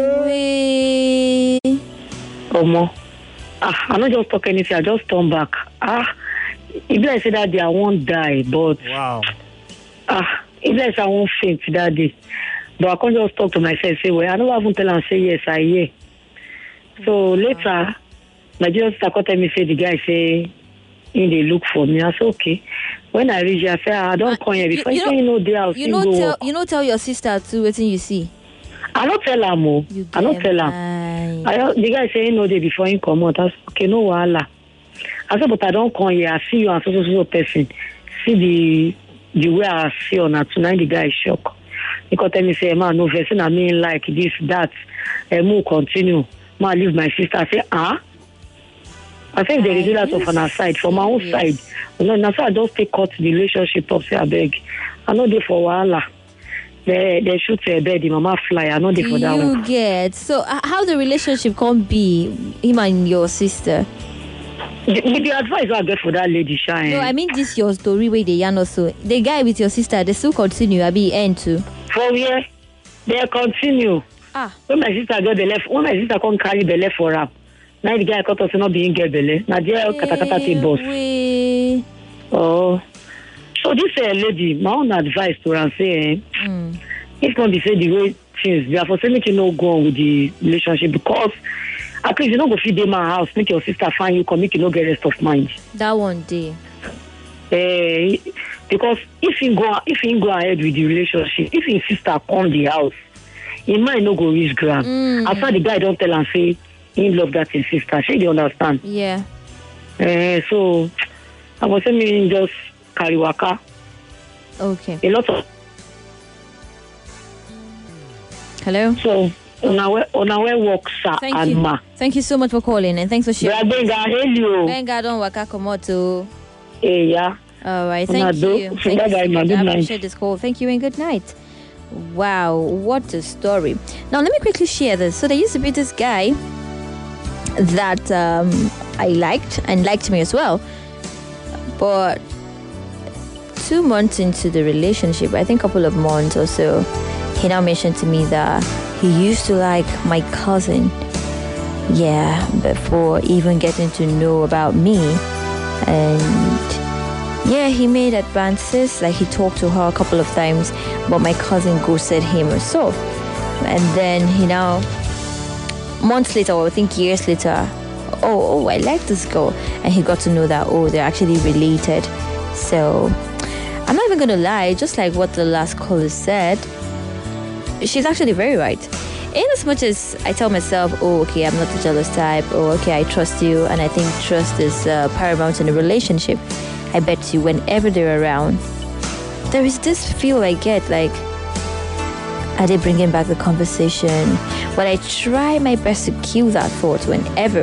Omo. I not just talk anything, I just turn back. If I say that day I won't die, but wow. If I say I won't faint that day. But I can't just talk to myself, say, well, I don't even tell and say yes, I hear. So later, my junior sister called me, say the guy say they look for me. I said, okay. When I reach here, I say, I don't come here before. You know, tell your sister too what you see. I don't tell her more. I don't tell her. The guy say, no day before he come out. I said, okay, no wahala. I said, but I don't come here. I see you and so person. See the way I see you now. Tonight the guy is shocked. He could tell me, say, man, no version I mean like this, that. Move continue. Man, leave my sister. I say, I think they do that from our side, from my own side. No, so I just take cut the relationship up, say, I beg. I know they for wahala. They shoot a bed, the mama fly. I know they for that one. You get. So, how the relationship can be, him and your sister? The advice I get for that lady, Shine. No, I mean this your story where they yarn also. The guy with your sister, they still continue, I be end too. For where? They continue. When my sister got the left, when my sister can't carry the left for her. Now the guy cut us not being get belle. Now there katakata te boss. Oh. So this lady, my own advice to her say, if not be say the way things, therefore say make you no go on with the relationship because at least you not go feed them my house, make your sister find you, come make you no get rest of mind. That one day. Because if he go ahead with the relationship, if his sister come the house, he might not go reach ground. After the guy don't tell and say he love that his sister. She don't understand. Yeah. So I was saying just carry waka. Okay. A lot of. Hello. So, on our work, sir, and ma. Thank you so much for calling, and thanks for sharing. Benga, don't waka komoto. Yeah. All right, thank you. Thank you so much. I appreciate this call. Thank you and good night. Wow, what a story. Now, let me quickly share this. So, there used to be this guy that I liked and liked me as well. But 2 months into the relationship, I think a couple of months or so, he now mentioned to me that he used to like my cousin. Yeah, before even getting to know about me. And yeah, he made advances, like he talked to her a couple of times, but my cousin ghosted him or so. And then he now, months later, or I think years later, I like this girl. And he got to know that, they're actually related. So, I'm not even going to lie, just like what the last caller said, she's actually very right. In as much as I tell myself, okay, I'm not the jealous type, okay, I trust you, and I think trust is paramount in a relationship, I bet you whenever they're around, there is this feel I get like, are they bringing back the conversation? But I try my best to kill that thought whenever,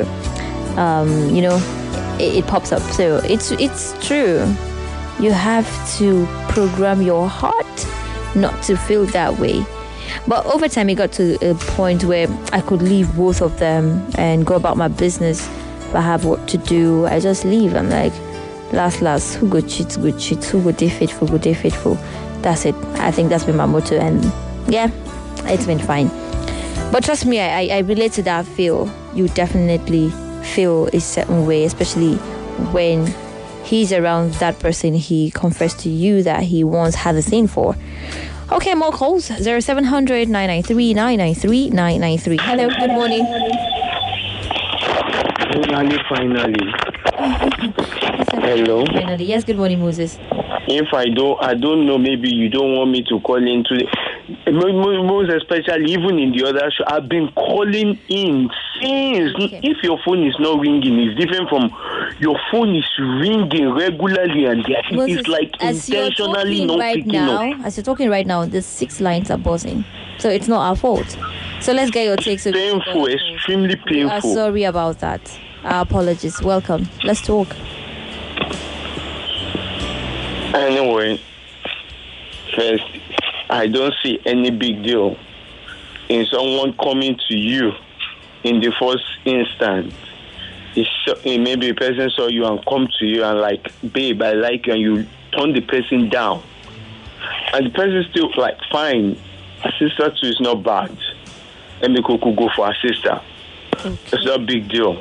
it pops up. So it's true. You have to program your heart not to feel that way. But over time, it got to a point where I could leave both of them and go about my business. If I have work to do, I just leave. I'm like, last, who go cheat, good cheat, who go day faithful, go day faithful. That's it. I think that's been my motto. And yeah, it's been fine. But trust me, I relate to that feel. You definitely feel a certain way, especially when he's around that person he confessed to you that he once had a thing for. Okay, more calls. 0700 993 993 993. Hello, good morning. Finally. Hello. Finally, yes. Good morning, Moses. If I don't know. Maybe you don't want me to call into the. Most especially, even in the other show, I've been calling in since. Okay. If your phone is not ringing, it's different from your phone is ringing regularly, and it's like intentionally not picking up. As you're talking right now, the 6 lines are buzzing, so it's not our fault. So let's get your takes. Painful, extremely painful. Sorry about that. Our apologies. Welcome. Let's talk. Anyway, first, I don't see any big deal in someone coming to you in the first instance. Maybe a person saw you and come to you and like, babe, I like you, and you turn the person down. And the person still like, fine, a sister too is not bad. Let me go for a sister. Okay. It's not a big deal.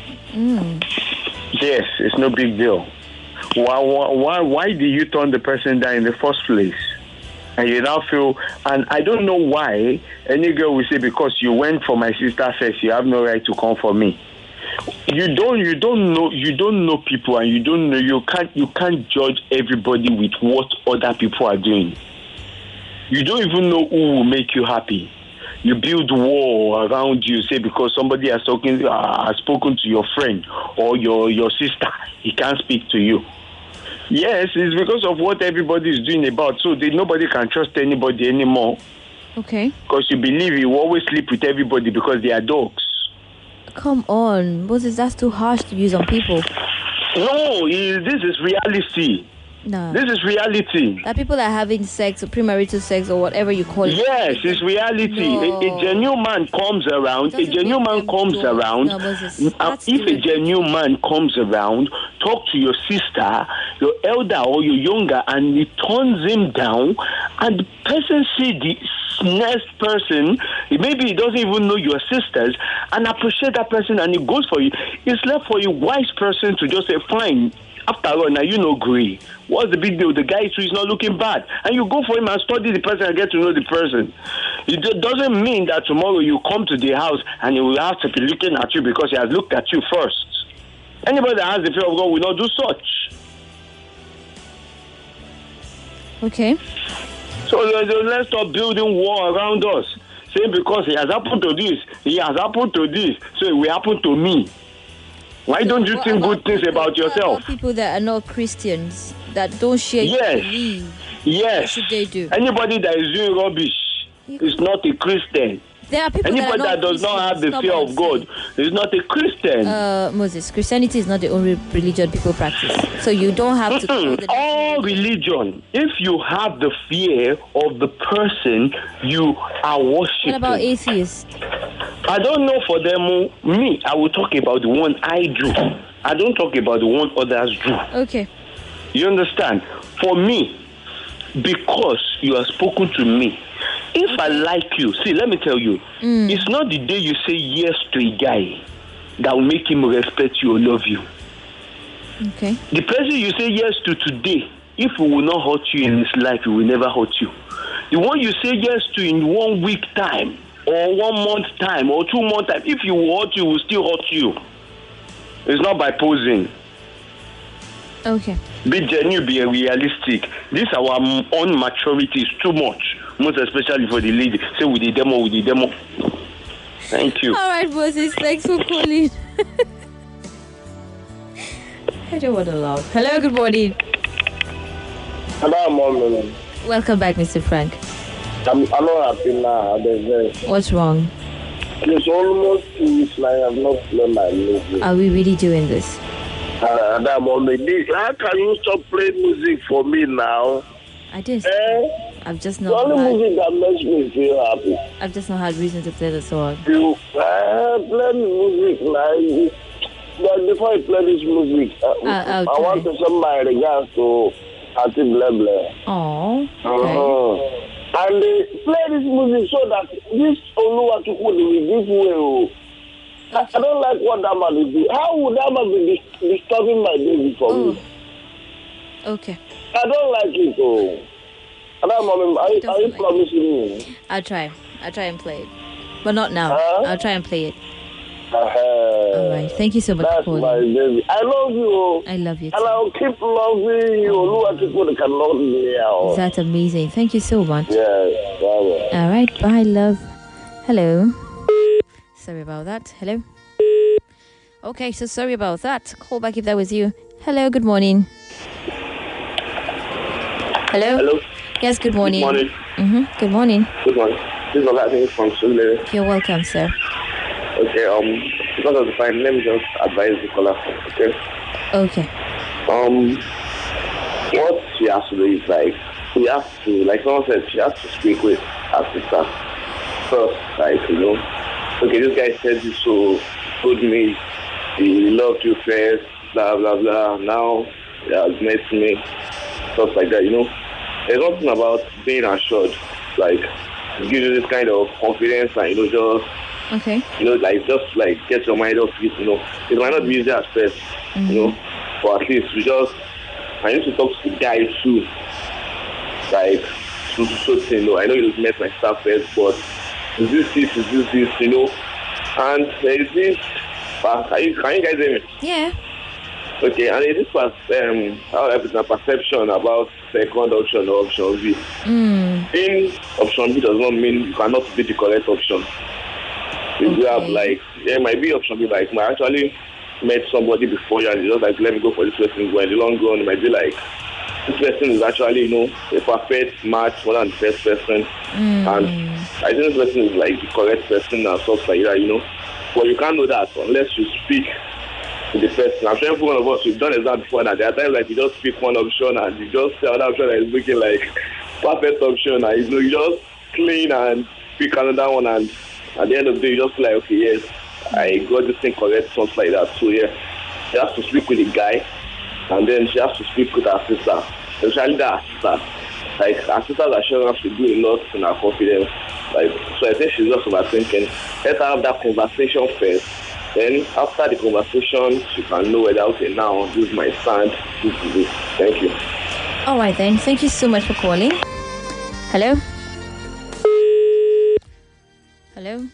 Yes, it's no big deal. Why do you turn the person down in the first place? And you now feel, and I don't know why any girl will say, because you went for my sister first, you have no right to come for me. You don't know people, and you can't judge everybody with what other people are doing. You don't even know who will make you happy. You build wall around you, say because somebody has spoken to your friend or your sister, he can't speak to you. Yes, it's because of what everybody is doing about. So nobody can trust anybody anymore. Okay. Because you believe you always sleep with everybody because they are dogs. Come on, Moses, that's too harsh to use on people. No, this is reality. No. This is reality. That people are having sex or premarital sex or whatever you call it. Yes, it's reality. No. A genuine man comes around. If a genuine man comes around, talk to your sister, your elder or your younger, and he turns him down, and the person see the next person, maybe he doesn't even know your sisters, and appreciate that person, and he goes for you. It's left for a wise person to just say, fine, after all, now you know Gray. What's the big deal? The guy is not looking bad. And you go for him and study the person and get to know the person. It doesn't mean that tomorrow you come to the house and he will have to be looking at you because he has looked at you first. Anybody that has the fear of God will not do such. Okay. So let's stop building wall around us. Saying because he has happened to this, so it will happen to me. Why don't you think good things about yourself? About people that are not Christians, that don't share your belief. Yes. What should they do? Anybody that is doing rubbish, is not a Christian. There are people Anybody that does not have the fear of God is not a Christian. Moses, Christianity is not the only religion people practice. So you don't have to... All religion, if you have the fear of the person you are worshiping. What about atheists? I don't know for them. Me, I will talk about the one I do. I don't talk about the one others do. Okay. You understand? For me, because you have spoken to me, if I like you, see, let me tell you, it's not the day you say yes to a guy that will make him respect you or love you. Okay. The person you say yes to today, if he will not hurt you in his life, he will never hurt you. The one you say yes to in 1 week time, or 1 month time, or 2 month time, if you will hurt you, will still hurt you. It's not by posing. Okay. Be genuine, be realistic. This our own maturity is too much. Most especially for the lady. Say with the demo. Thank you. All right, Moses. Thanks for calling. I don't want to laugh. Hello, good morning. Hello, Mom. Welcome back, Mr. Frank. I'm not happy now. What's wrong? It's almost 2 weeks now. I have not played my music. Are we really doing this? How can you stop playing music for me now? I did. I've just not. The only music that makes me feel happy. I've just not had reason to play the song. You play music now. But before I play this music, I want to send my regards to Auntie Bleble. Oh. Okay. And play this music so that this Oluwachukwu will give way. I don't like what that man is doing. How would that man be disturbing my baby for me? Okay. I don't like it, though. Are you promising me? I'll try and play it. But not now. I'll try and play it. All right. Thank you so much for calling. My baby. I love you. I love you too. And I'll keep loving you. Oluwachukwu cannot me out. That's amazing. Thank you so much. Yes. Bye. All right. Bye, love. Hello. Sorry about that. Hello. Okay, so sorry about that. Call back if that was you. Hello, good morning. Hello? Hello. Yes, good morning. Good morning. Good morning. Good morning. This is Olatunji from Sule. You're welcome, sir. Okay, because of the time, let me just advise the caller. Okay. What she has to do is she has to, like someone said, she has to speak with her sister first, okay, this guy said this, so told me he loved you first, blah, blah, blah. Now he has met me, stuff like that, There's nothing about being assured, it gives you this kind of confidence and, just, okay. Just get your mind off it, It might not be easy at first, but at least I need to talk to the guy too, I know you met my staff first, but is this, and there is this, can you guys hear me? Yeah. Okay, and it is a perception about second option or option B. Being option B does not mean you cannot be the correct option. If you have there might be option B, I actually met somebody before you and you just let me go for this person, go in the long run, it might be this person is actually, a perfect match more than the first person. And I think this person is the correct person and stuff like that, But you can't know that unless you speak to the person. I'm sure every one of us, we've done that before, and there are times you just pick one option and you just say another option that is looking perfect option, and you just clean and pick another one, and at the end of the day, you just okay, yes, I got this thing correct, something like that. So yeah, she has to speak with the guy. And then she has to speak with her sister, especially that sister. Her sister's assurance will do a lot in her confidence. So I think she's just overthinking. Let her have that conversation first. Then after the conversation, she can know whether, okay, now this is my stand, this is it. Thank you. All right then. Thank you so much for calling. Hello? Hello?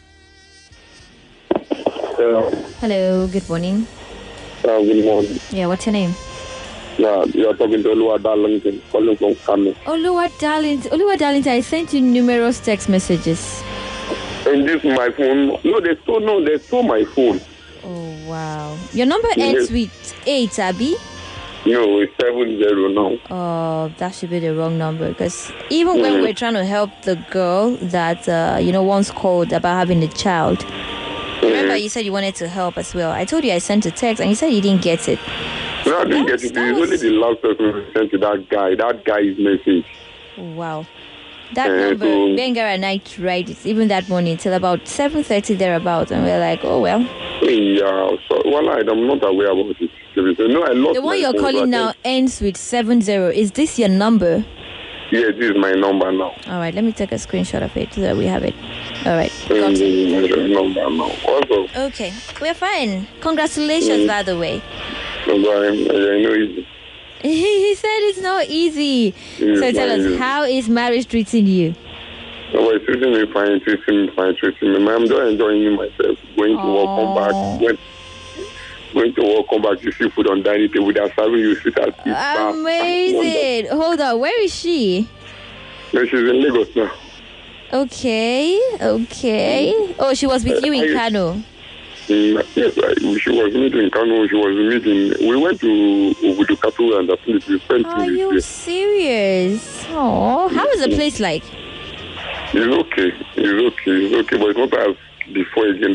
Hello. Hello. Good morning. Good morning. Yeah, what's your name? Yeah, you're talking to Oluwa Darlington, calling from Kano. Oluwa Darlington, I sent you numerous text messages. And this my phone. No, they stole my phone. Oh, wow. Your number ends with 8, Abby? No, it's 70 now. Oh, that should be the wrong number. Because even when we're trying to help the girl that once called about having a child, remember you said you wanted to help as well. I told you I sent a text and you said you didn't get it. No, I didn't get it. It's only the last person who sent to that guy. That guy's message. Wow. That number, Bengar and I tried it even that morning till about 7:30 thereabout, and we're like, oh well. Yeah, so I'm not aware about it. No, I lost the one you're calling now ends with 70. Is this your number? Yeah, this is my number now. All right, let me take a screenshot of it so that we have it. All right. Number now. Also. Okay, we're fine. Congratulations, by the way. I know easy. He said it's not easy. So tell us, how is marriage treating you? Oh, it's treating me fine, treating me. I'm just enjoying myself. Going to work, come back. Going to work, come back to see food on dining table. That's how you sit at the bar. Amazing. Hold on, where is she? No, she's in Lagos now. Okay. Oh, she was with you in Kano. Yes, she was meeting in Kano. We went to Obudu and the place we spent. Are you serious? Oh, how is the place like? It's okay, but it's not as before again.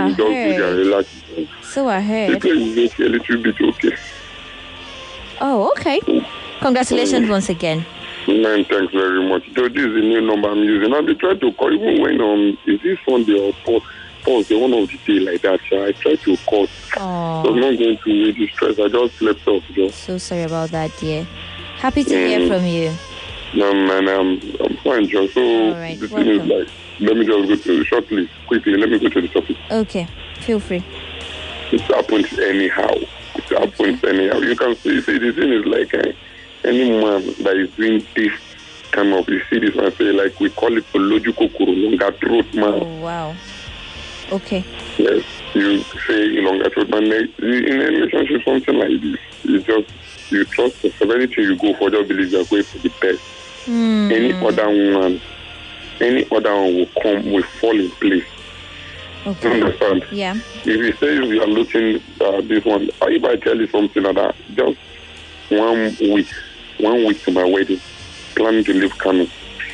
So I heard. The place is okay, a little bit okay. Oh, okay. Congratulations once again. Man, thanks very much. So this is the new number I'm using. I've been trying to call even when is this Sunday or Thursday, one of the day like that. So I tried to call. So I'm not going to really stress. I just slept off. So sorry about that, dear. Happy to hear from you. No, man, I'm fine, John. So right, the thing is like, let me just go to shortly, quickly. Let me go to the topic. Okay, feel free. It happens anyhow. You can see the thing is like any man that is doing this kind of, you see this one say like we call it logical longer throat man. Oh wow. Okay. Yes, you say longer throat man. In a relationship, something like this, you trust yourself. Anything you go for, just believe you're going for the best. Any other one will fall in place. Okay. You understand? Yeah. If you say you are looking this one, if I tell you something like that, just 1 week to my wedding, planning to leave Kano.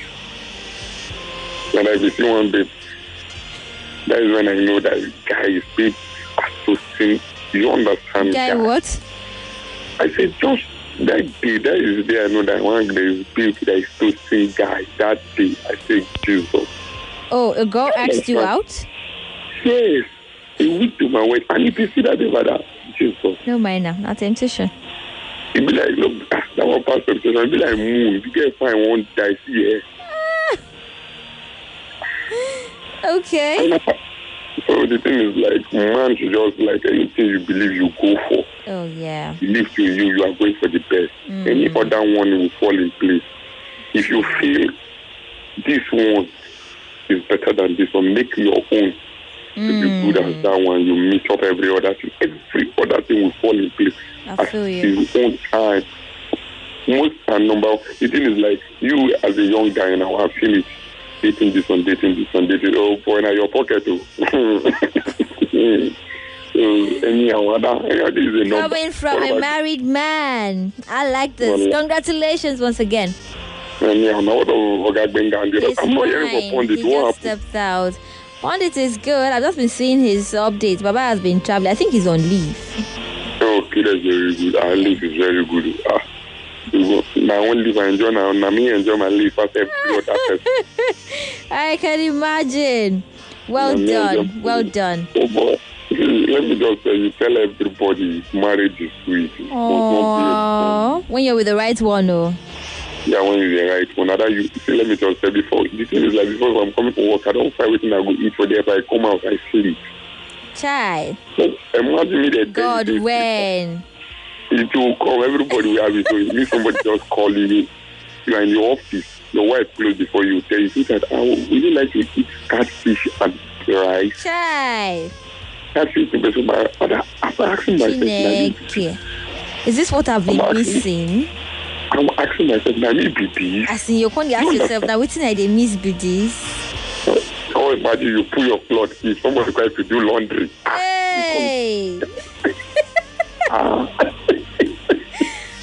And if you see one babe, that is when I know that guy is big associating. You understand? Guy what? I said just that day, that is the day I know that one day is big, that is associating guy. That day, I said Jesus. Oh, a girl asked you out? Yes. A week to my wedding. And if you see that they were that, Jesus. No mind now, not temptation. It be like, look, that one past temptation. It be like moon. If you get fine, one die, see here. Okay. So the thing is like, man should just like anything you believe you go for. Oh, yeah. Believe to you are going for the best. Any other one will fall in place. If you feel this one is better than this one, make your own to be good as that one. You meet up every other thing. Every other thing will fall in place. I feel you. His own time. Most and number. The thing is like you as a young guy now, I feel it. Dating this one. Oh boy, now your pocket too. Anyhow, this is a number. Coming from a married man. I like this. Congratulations once again. Anyhow, now I'm not hearing for Pondit. He just stepped out. Pondit is good. I've just been seeing his updates. Baba has been traveling. I think he's on leave. Okay, that's very good. Our leave is very good. My own leave I enjoy now. Me enjoy my leave as every other person. I can imagine. Well done. Oh boy. Let me just tell you, tell everybody marriage is sweet. Aww. When you're with the right one, oh. Yeah, when you're the right one. Let me just say before. The thing is like before I'm coming to work, I don't find everything I go eat for there. If I come out, I sleep. Child. So, imagine me that God, when? It will come, everybody will have it. So if somebody just calling you, you are in your office, your wife closed before you tell you that I would really like to eat catfish and rice. Child. Catfish and rice. After asking myself, is this what I've been missing? I'm asking myself, now me be this. As in, you can't ask yourself, now what's I miss be this? Oh, imagine you pull your clothes, if somebody tries to do laundry. Hey!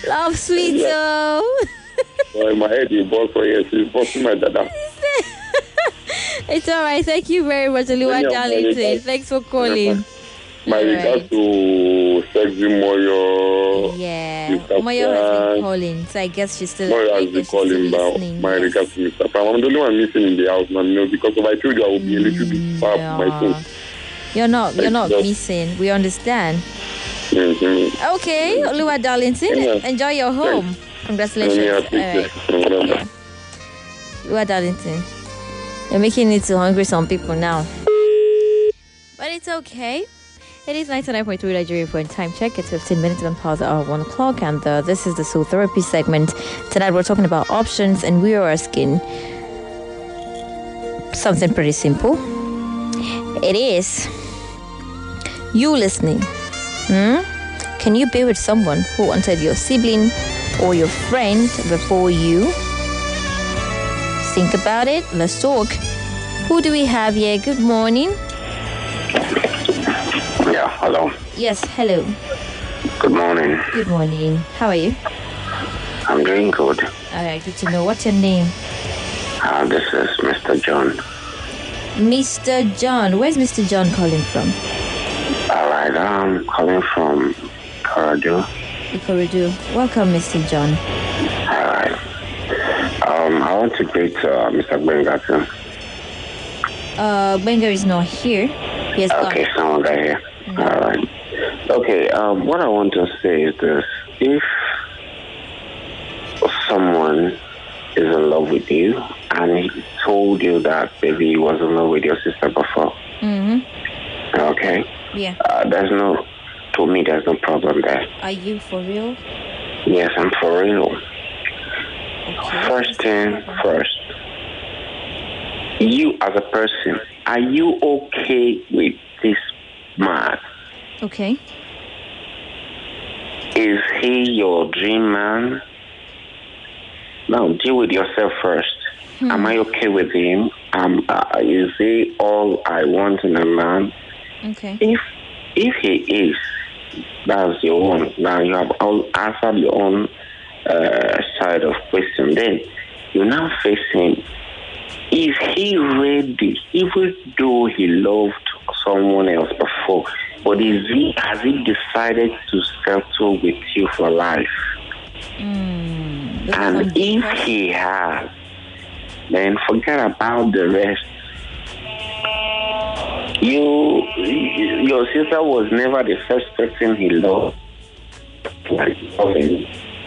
Love sweet. Well, my head is ball for years. It's busting my dada. It's all right. Thank you very much, Oluwa Darlington. Thanks for calling. My regards to Sexy Moyo. Yeah, Moyo has been calling, so I guess she's still. Moyo has been calling, but my regards to Mr. Pam. I'm the only one missing in the house, man. Because if I told you, I would be a little bit far from my phone. You're not missing. We understand. Mm-hmm. Okay, Oluwa Darlington, enjoy your home. Congratulations. All right. Yeah. Oluwa Darlington, you're making it too hungry some people now. But it's okay. It is 99.3 Nigeria for time check. It's 15 minutes on pause at 1 o'clock. And this is the Soul Therapy segment. Tonight we're talking about options, and we are asking something pretty simple. It is you listening. Can you be with someone who wanted your sibling or your friend before you? Think about it. Let's talk. Who do we have here? Good morning. Yeah, hello. Yes, hello. Good morning. Good morning. How are you? I'm doing good. All right, good to know. What's your name? This is Mr. John. Mr. John. Where's Mr. John calling from? All right, I'm calling from Ikorodu. Ikorodu. Welcome, Mr. John. All right. I want to greet Mr. Benga too. Benga is not here. Yes. Okay, someone got here. All right. Okay. What I want to say is this: if someone is in love with you and he told you that maybe he was in love with your sister before, okay. Yeah. To me, there's no problem there. Are you for real? Yes, I'm for real. Okay. First thing first, you as a person, are you okay with this man? Okay. Is he your dream man? Now, deal with yourself first. Am I okay with him? Is he all I want in a man? Okay. If he is, that's your own. Now you have all answered your own side of question. Then you now face him. Is he ready, even though he loved someone else before, but has he decided to settle with you for life? And if he has, then forget about the rest. Your sister was never the first person he loved. Like loving.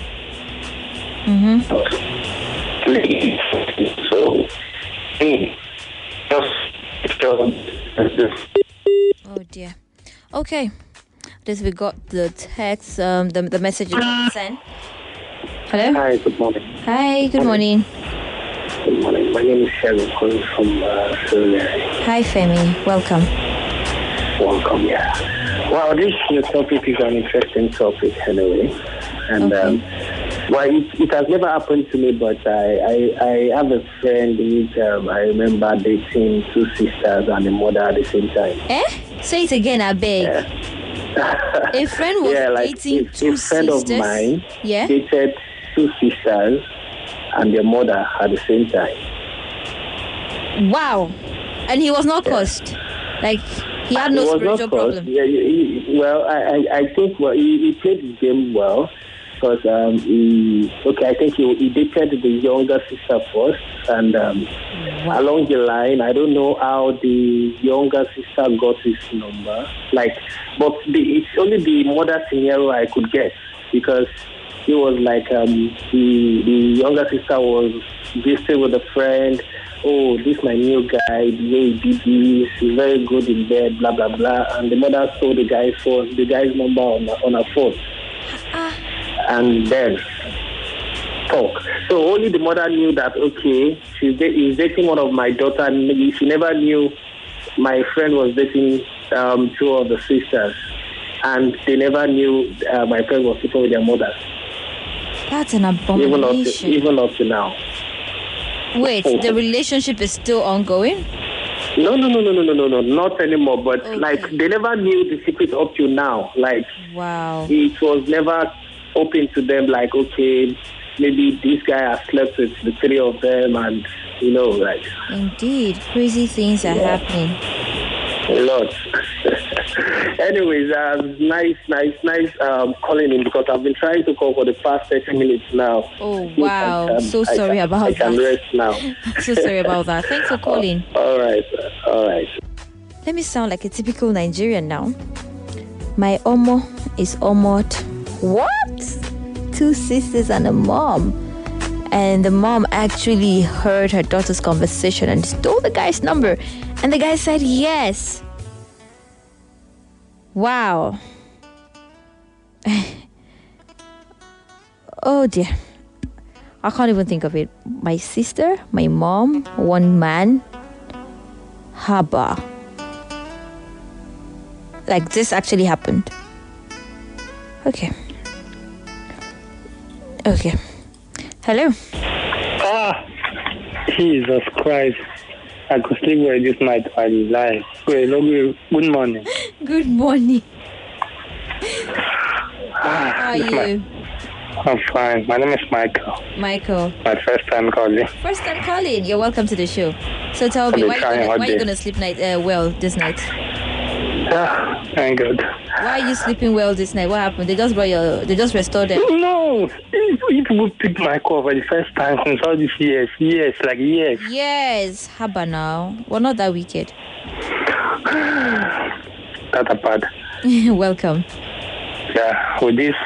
So, oh dear. Okay. This we got the text, the message you sent. Hello. Hi. Good morning. Hi. Good morning. Good morning. My name is Sherry, calling from Australia. Hi, Femi. Welcome. Welcome. Yeah. Well, this topic is an interesting topic anyway, and well, it has never happened to me, but I have a friend which I remember dating two sisters and a mother at the same time. Say it again, I beg. Yeah. A friend was dating two sisters. A friend of mine dated two sisters and their mother at the same time. Wow. And he was not cursed. Like, he had no spiritual problem. Yeah, I think he played the game well. Because I think he dated the younger sister first, and along the line, I don't know how the younger sister got his number. But it's only the mother scenario I could guess, because he was like the younger sister was visiting with a friend. Oh, this is my new guy. The way he did this, he's very good in bed. Blah blah blah. And the mother saw the guy's number on her phone. And then talk. So only the mother knew that, okay, he's dating one of my daughter. And she never knew my friend was dating two of the sisters. And they never knew my friend was sleeping with their mother. That's an abomination. Even up to now. Wait, the relationship is still ongoing? No, not anymore. But they never knew the secret up to now. Wow. It was never open to them, like, okay, maybe this guy has slept with the three of them, and like. Indeed, crazy things are happening. A lot. Anyways, nice calling in, because I've been trying to call for the past 30 minutes now. Oh, wow. So sorry about that. I can rest now. So sorry about that. Thanks for calling. All right. Let me sound like a typical Nigerian now. My Omo is Omot. What? 2 sisters and a mom. And the mom actually heard her daughter's conversation and stole the guy's number. And the guy said yes. Wow. Oh dear. I can't even think of it. My sister, my mom, one man. Haba. Like, this actually happened. Okay. Hello. Jesus Christ. I could sleep well this night while you lie. Good morning. Good morning. How are you? I'm fine. My name is Michael. Michael. My first time calling. First time calling. You're welcome to the show. So tell me, why are you gonna sleep well this night? Yeah, I'm good. Why are you sleeping well this night? What happened? They just restored them. No, you people picked my call for the first time since all these years. Yes. Yes, haba now. We're not that wicked. That's a bad. Welcome. Yeah, with this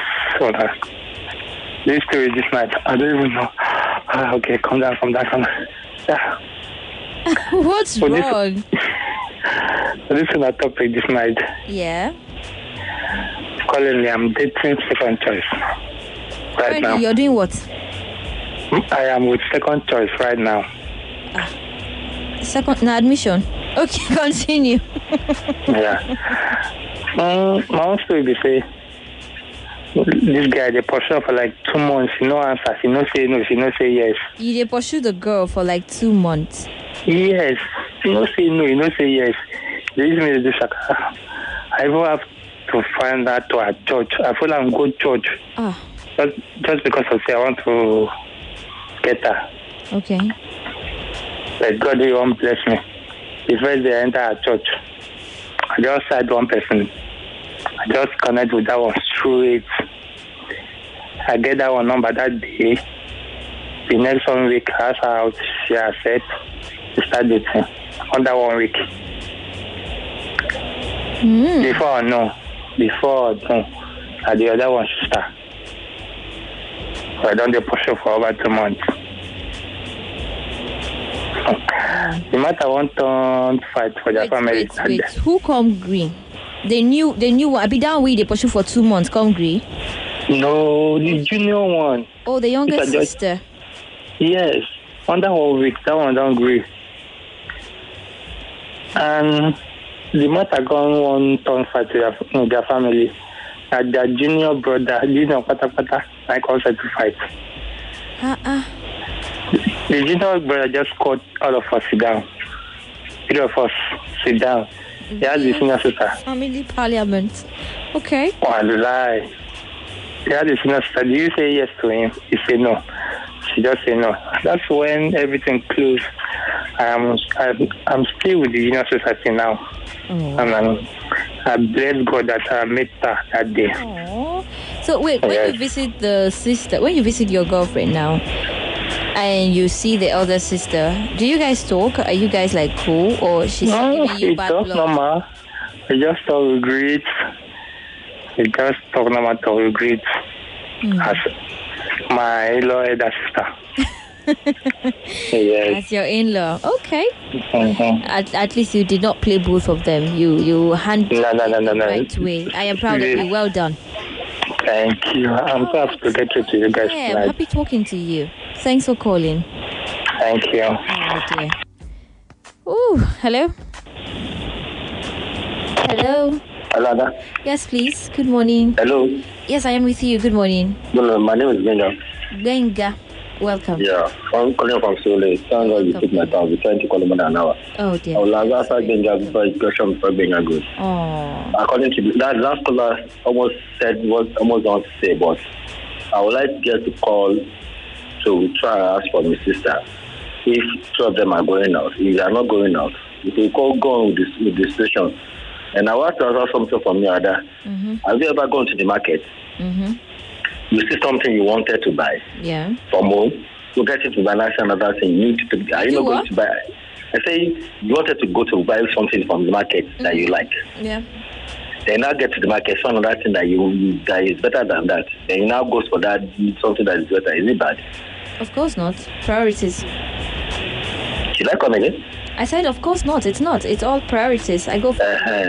story this night, I don't even know. Okay, calm down. Yeah. What's wrong? This is a topic this night. Yeah. Currently, I'm dating second choice right now. You're doing what? I am with second choice right now. Admission. Okay, continue. Yeah. My own story, they say, this guy, they pursue for like 2 months. No answers. He no say no. He no say yes. They pursue the girl for like 2 months. Yes. He no say no. He no say yes. They use me to do shaka. I even have to find out to a church. I feel I'm go church. Just because I say I want to get her. Okay. Like God, you won't bless me. The first day I enter a church, I just had one person. I just connect with that one straight. I get that one number that day. The next 1 week, I asked her out. She accepted. We start dating. Under 1 week. Before I know, the other one should start. So I don't pursue for over 2 months. The matter want to fight for their family. Wait. Who come green? They knew I be down with they pursue for 2 months. Come green? No, the junior one. Oh, the younger sister. Yes, under 1 week, that one don't agree. And the matter gone one turn fight to their family. And their junior brother, I also to fight. The junior brother just called all of us sit down. 3 of us sit down. He has the senior sister. Family parliament. Okay. Oh, lie. He has the senior sister. Do you say yes to him? He said no. She just said no. That's when everything closed. I'm still with the junior society now. Oh. And I bless God that I met her that day. Oh. So wait, when you visit the sister, when you visit your girlfriend now, and you see the other sister, do you guys talk? Are you guys like cool, or she's giving you bad blood? No, normal. We just talk regret. We just talk normal to regret. As my in-law elder sister. Yes. As your in-law. Okay. At least you did not play both of them. You handled it the right way. I am proud of you. Well done. Thank you. I'm so happy to get to you guys tonight. I'm happy talking to you. Thanks for calling. Thank you. Oh dear. Ooh, hello. Hello. Hello. Yes, please. Good morning. Hello. Yes, I am with you. Good morning. No, my name is Benga. Benga. Welcome. Yeah, I'm calling from Sole. Thank God you took my time. We're trying to call more than an hour. Oh dear. Or Lazarus Benga before his question before Benga goes. Oh. According to that last caller almost said what almost want to say, but I would like to get a call to try and ask for my sister if two of them are going out. If they are not going out, if we go on with this situation. And I want to ask something from you, Ada. Have you ever gone to the market? You see something you wanted to buy from home, you get it to buy another thing. Are you not going to buy? I say you wanted to go to buy something from the market that you like. Yeah. Then now get to the market, find another thing that that is better than that. Then you now go for that something that is better. Is it bad? Of course not. Priorities. Should I come again? I said, of course not. It's not. It's all priorities. I go for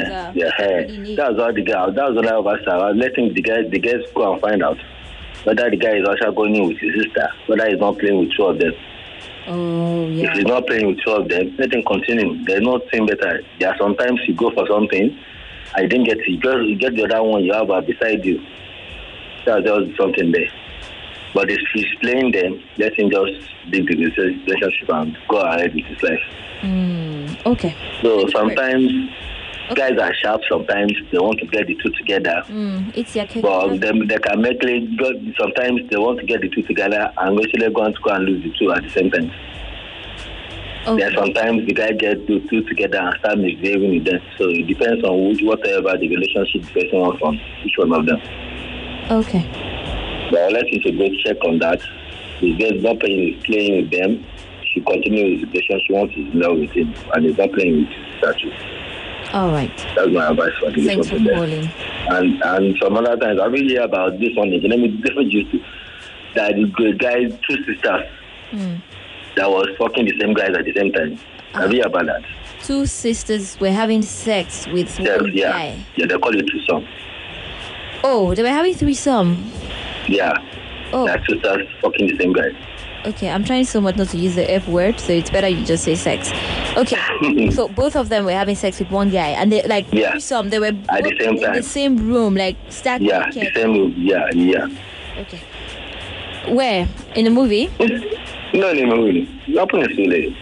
That's all the guy. That's what I was letting the guys go and find out whether the guy is also going in with his sister, whether he's not playing with two of them. Oh, yeah. If he's not playing with two of them, let him continue. There's nothing better. There are sometimes you go for something, I didn't get it. You get the other one you have beside you. That's just something there. But if he's playing them, let him just leave the relationship and go ahead with his life. Okay. So sometimes guys are sharp. Sometimes they want to get the two together. It's your case. But they can make it. Sometimes they want to get the two together and actually go and lose the two at the same time. Okay. Then sometimes the guy gets the two together and start misbehaving with them. So it depends on whatever the relationship the person wants from each one of them. Okay. But I'll let you to go check on that. If there's not playing with them, she continues his relationship. She wants to love with him, and he's not playing with his statue. All right. That's my advice for this. Thanks for calling. And some other times, I really hear about this one. Let me different used to that the guy, two sisters that was fucking the same guys at the same time. Have you heard about that? Two sisters were having sex with one guy. Yeah, they call it threesome. Oh, they were having threesome. Yeah. Oh. That sisters fucking the same guy. Okay, I'm trying so much not to use the F word, so it's better you just say sex. Okay, so both of them were having sex with one guy, and they threesome. They were both at the same time in the same room, like stacked. Yeah, the same room. Yeah. Okay. Where? In the movie? No, in the movie. Nothing is really.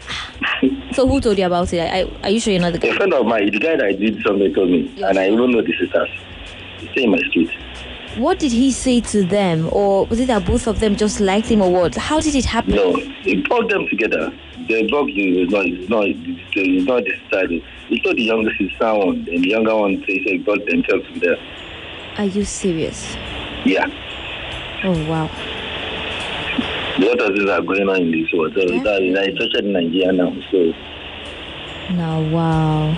So who told you about it? Are you sure you're not the guy? A friend of mine, the guy that I did something told me, and I even know the sisters. They stay in my street. What did he say to them? Or was it that both of them just liked him, or what? How did it happen? No, he brought them together. The brought it's not decided. He told the younger sister one, and the younger one he brought themselves together. Are you serious? Yeah. Oh, wow. A lot of things are going on in this world. So it's especially in Nigeria now. So. Now, wow.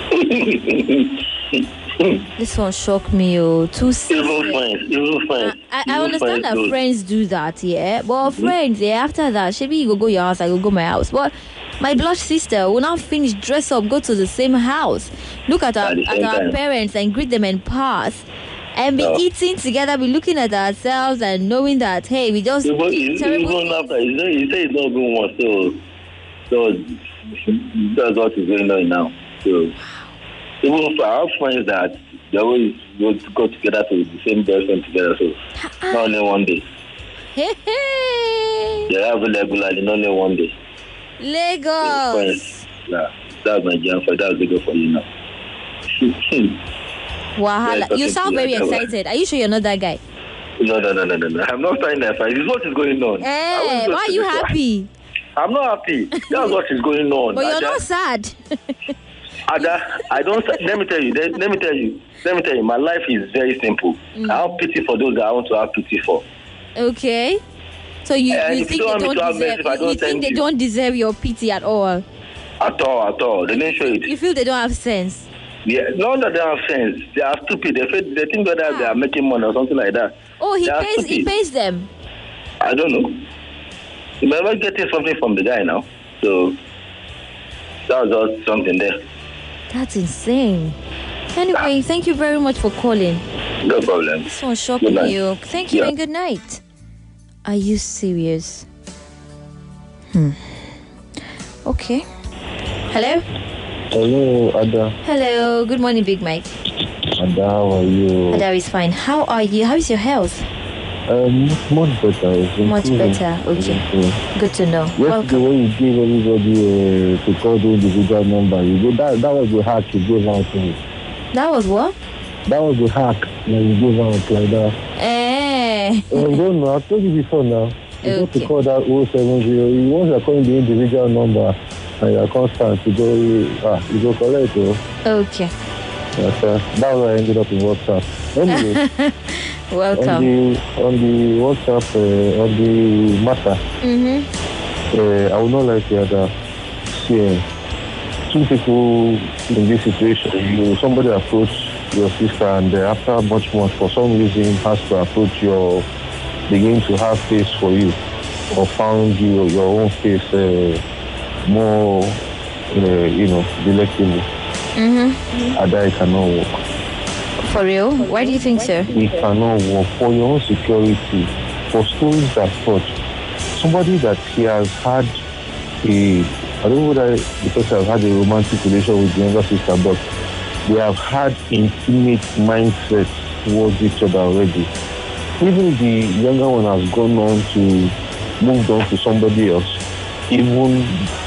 This one shocked me. Two Even friends. I understand that friends do that, yeah. But friends, after that, maybe you go your house, I go my house. But my blood sister will now finish, dress up, go to the same house, look at our parents and greet them and pass. And be eating together, be looking at ourselves and knowing that, hey, we just even after he said it's not even one, so that's what is going on now. So even for our friends that they always go together to the same person together, so not only one day. They have regularly, not only one day. Lagos. Friends, yeah, that's my jam for that. They go for you now. Wahala. You sound very excited. Are you sure you're not that guy? No. I'm not trying that. This is what is going on. Hey, why are you happy? I'm not happy. That's what is going on. But you're not sad. Ada, I don't. Let me tell you. My life is very simple. I have pity for those that I want to have pity for. Okay. So you think they don't deserve your pity at all? At all. They didn't show it. You feel they don't have sense? Yeah, not that they have sense. They are stupid. They think whether they are making money or something like that. Oh, he pays them. I don't know. You might not getting something from the guy now. So that was just something there. That's insane. Anyway, thank you very much for calling. No problem. This one shocking you. Thank you and good night. Are you serious? Okay. Hello? Hello, Ada. Hello. Good morning, Big Mike. Ada, how are you? Ada is fine. How are you? How is your health? Much better. Much better. Okay. Good to know. Yesterday when you gave everybody to call the individual number, that was the hack you gave out to me. That was what? That was the hack that you gave out like that. Don't know. I've told you before now. You got to call that 070. Once you're calling the individual number and you're constant, you go correct. Okay. Yes, that's why I ended up in WhatsApp. Anyway. Welcome. On the WhatsApp, on the matter, I would not like to see two people in this situation. Somebody approached your sister, and after much for some reason has to approach begin to have face for you, or found your own face more, delectable. And that it cannot work. For real? Why do you think so? It cannot work for your own security. For stories that such, somebody that he has had I don't know whether because I've had a romantic relation with the younger sister, but they have had intimate mindsets towards each other already. Even the younger one has moved on to somebody else, even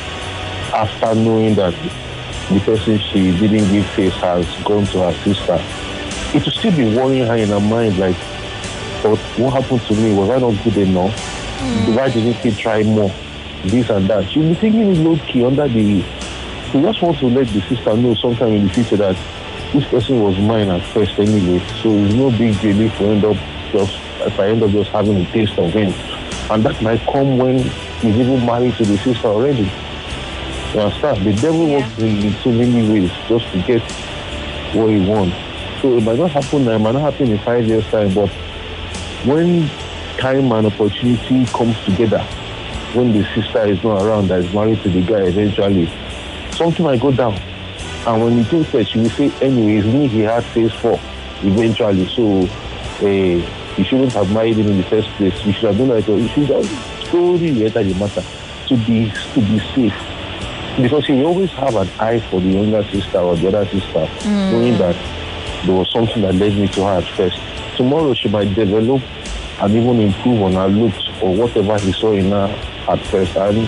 after knowing that the person she didn't give face has gone to her sister. It will still be worrying her in her mind, like, but what happened to me? Was I not good enough? Why didn't he try more? This and that. She'll be thinking it low-key under the... She just wants to let the sister know sometime in the future that this person was mine at first anyway, so it's no big deal if I end up just having a taste of him. And that might come when he's even married to the sister already. You understand? The devil works in so many ways just to get what he wants. So it might not happen now, it might not happen in 5 years' time, but when time and opportunity comes together, when the sister is not around, that is married to the guy eventually, something might go down. And when he thinks that, she will say, anyways, me he had face for eventually, so you shouldn't have married him in the first place. You should have done like you should have slowly enter the matter to be safe. Because you always have an eye for the younger sister or the other sister, knowing that there was something that led me to her at first. Tomorrow she might develop and even improve on her looks or whatever he saw in her at first, and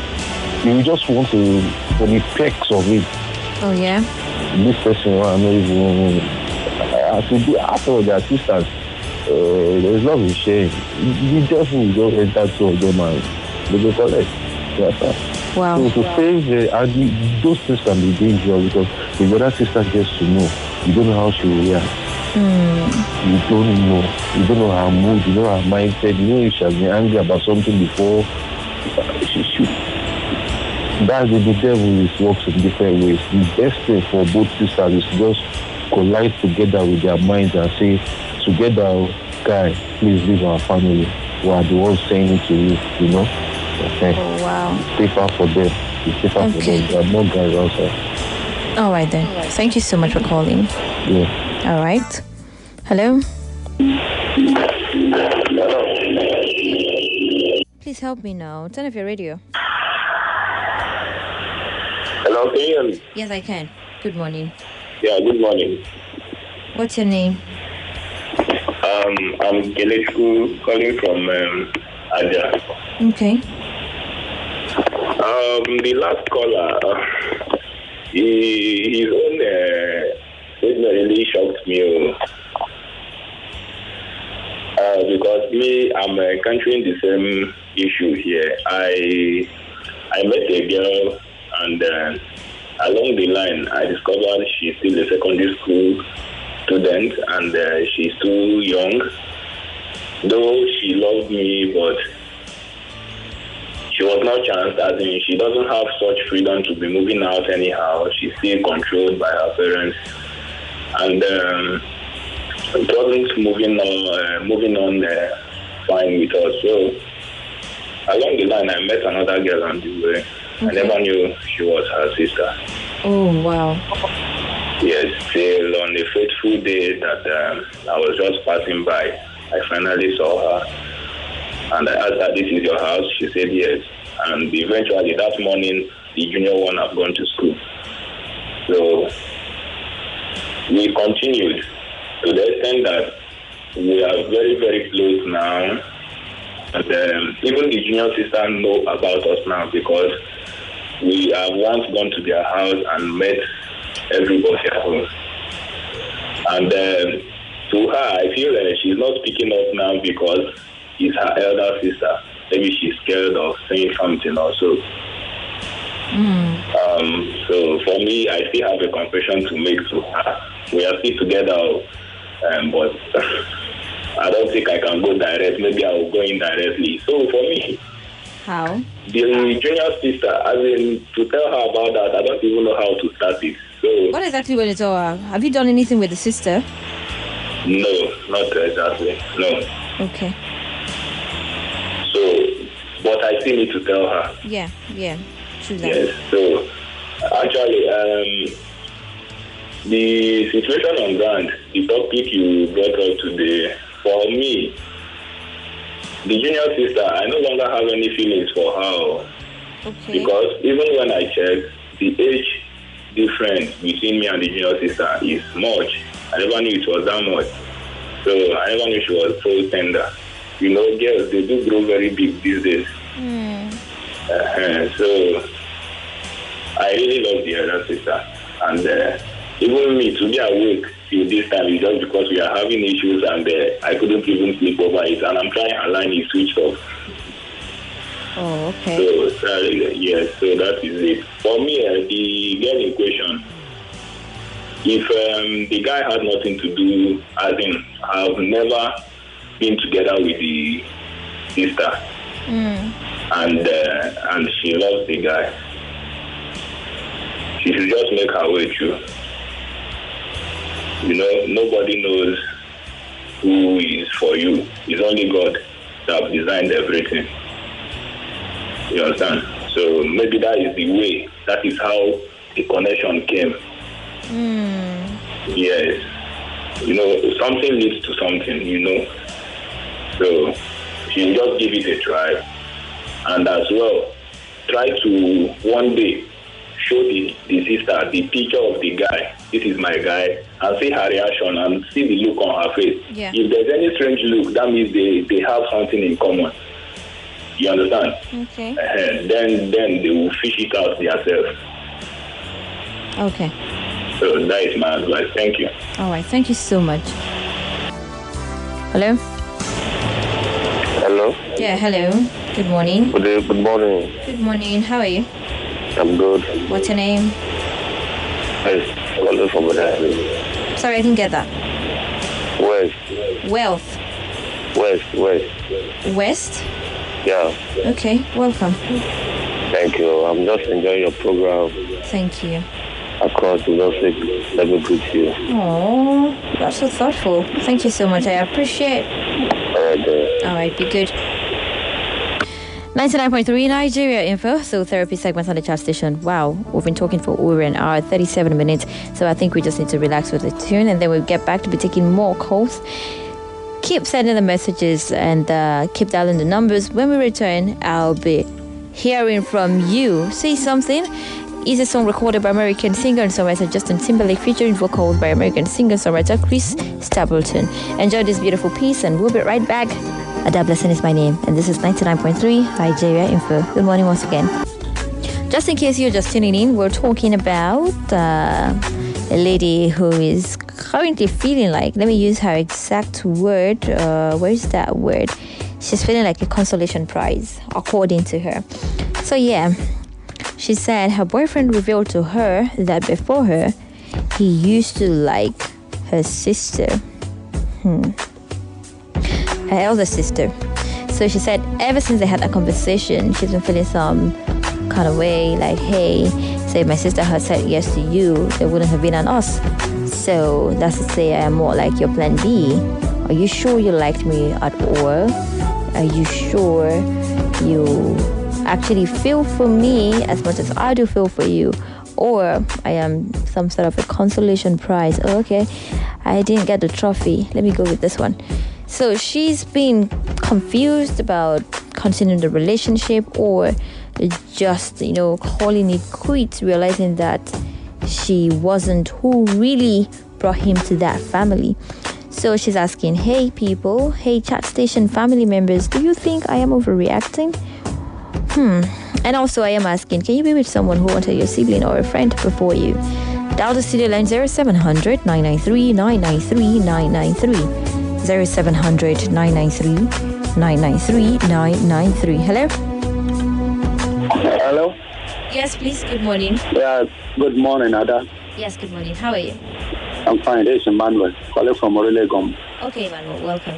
you just want to, for the perks of it. Oh yeah. This person, I know even as we do after their assistance, there's love in sharing. The devil will just enter two of them and they go collect. Yes, sir. Wow. So to save those things can be dangerous because if the other sister gets to know, you don't know how she will react. You don't know. You don't know her mood, you know her mindset, you know if she has been angry about something before. She should. That's the devil works in different ways. The best thing for both sisters is to just collide together with their minds and say, together, guy, please leave our family. We are the ones saying it to you, you know? Okay. Oh, wow. It's safer for them. It's safer for them. There are more guys outside. All right then. Thank you so much for calling. Yeah. All right. Hello? Please help me now. Turn off your radio. Hello, can you hear me? Yes, I can. Good morning. Yeah, good morning. What's your name? I'm Kelechku calling from Aja. Okay. The last caller, his own statement really shocked me. Because I'm encountering the same issue here. I met a girl, and along the line, I discovered she's still a secondary school student, and she's too young. Though she loved me, but she was not chanced. As in, she doesn't have such freedom to be moving out anyhow. She's still controlled by her parents, and it wasn't moving on fine with us. So along the line, I met another girl on the way. Okay. I never knew she was her sister. Oh, wow. Yes, till on the fateful day that I was just passing by, I finally saw her. And I asked her, this is your house? She said yes. And eventually that morning, the junior one had gone to school. So we continued to the extent that we are very, very close now. And even the junior sister know about us now because we have once gone to their house and met everybody at home. And to her, I feel that she's not speaking up now because it's her elder sister. Maybe she's scared of saying something also. So for me, I still have a confession to make to her. We are still together, but I don't think I can go direct. Maybe I will go indirectly. So for me, how? The junior sister, as in to tell her about that, I don't even know how to start it. So what exactly will you tell her? Have you done anything with the sister? No, not exactly. No. Okay. So, but I still need to tell her. Yeah. True that. Yes. So actually, the situation on ground, the topic you brought up today, for me, the junior sister, I no longer have any feelings for her. Okay. Because even when I check, the age difference between me and the junior sister is much. I never knew it was that much. So I never knew she was so tender. You know, girls, they do grow very big these days. So I really love the elder sister. And even me, to be awake till this time is just because we are having issues and I couldn't even sleep over it. And I'm trying her line is switched off. Oh, okay. So, yes, so that is it. For me, the girl in question, if the guy had nothing to do, as in, I've never been together with the sister. And she loves the guy. She should just make her way through. You know, nobody knows who is for you. It's only God that designed everything. You understand? So maybe that is the way. That is how the connection came. Yes. You know, something leads to something, you know. So you just give it a try. And as well, try to one day show the sister the picture of the guy. This is my guy. And see her reaction and see the look on her face. Yeah. If there's any strange look, that means they have something in common. You understand? Okay. Then they will fish it out themselves. Okay. So that is my advice. Thank you. All right. Thank you so much. Hello? Hello? Yeah, hello. Good morning. Good morning. Good morning. How are you? I'm good. What's your name? Yes, calling from West. Sorry, I didn't get that. West. Wealth. West? Yeah. Okay, welcome. Thank you. I'm just enjoying your program. Thank you. Of course, you don't say, let me greet you. Oh, that's so thoughtful. Thank you so much. I appreciate. All right, be good. 99.3 Nigeria Info, so therapy segments on the chat station. Wow, we've been talking for over an hour, 37 minutes. So I think we just need to relax with the tune and then we'll get back to be taking more calls. Keep sending the messages and keep dialing the numbers. When we return, I'll be hearing from you. Say something. Is a song recorded by American singer and songwriter Justin Timberlake featuring vocals by American singer and songwriter Chris Stapleton. Enjoy this beautiful piece and we'll be right back. Ada Blessing is my name and this is 99.3 Nigeria Info. Good morning once again. Just in case you're just tuning in, we're talking about a lady who is currently feeling like, let me use her exact word, where is that word? She's feeling like a consolation prize, according to her. So yeah, she said her boyfriend revealed to her that before her, he used to like her sister. Her elder sister. So she said ever since they had that conversation, she's been feeling some kind of way, like, hey, so if my sister had said yes to you, there wouldn't have been an us. So that's to say I am more like your plan B. Are you sure you liked me at all? Are you sure you actually feel for me as much as I do feel for you? Or I am some sort of a consolation prize. Oh, okay, I didn't get the trophy. Let me go with this one. So she's been confused about continuing the relationship or just, calling it quits, realizing that she wasn't who really brought him to that family. So she's asking, hey people, hey chat station family members, do you think I am overreacting? And also I am asking, can you be with someone who wanted your sibling or a friend before you? Dial the studio line 0700 993 993 993. 0700 993 993 993. Hello? Hello? Yes, please. Good morning. Yeah, good morning, Ada. Yes, good morning. How are you? I'm fine. This is Emmanuel, calling from Orelegom. Okay, Emmanuel, welcome.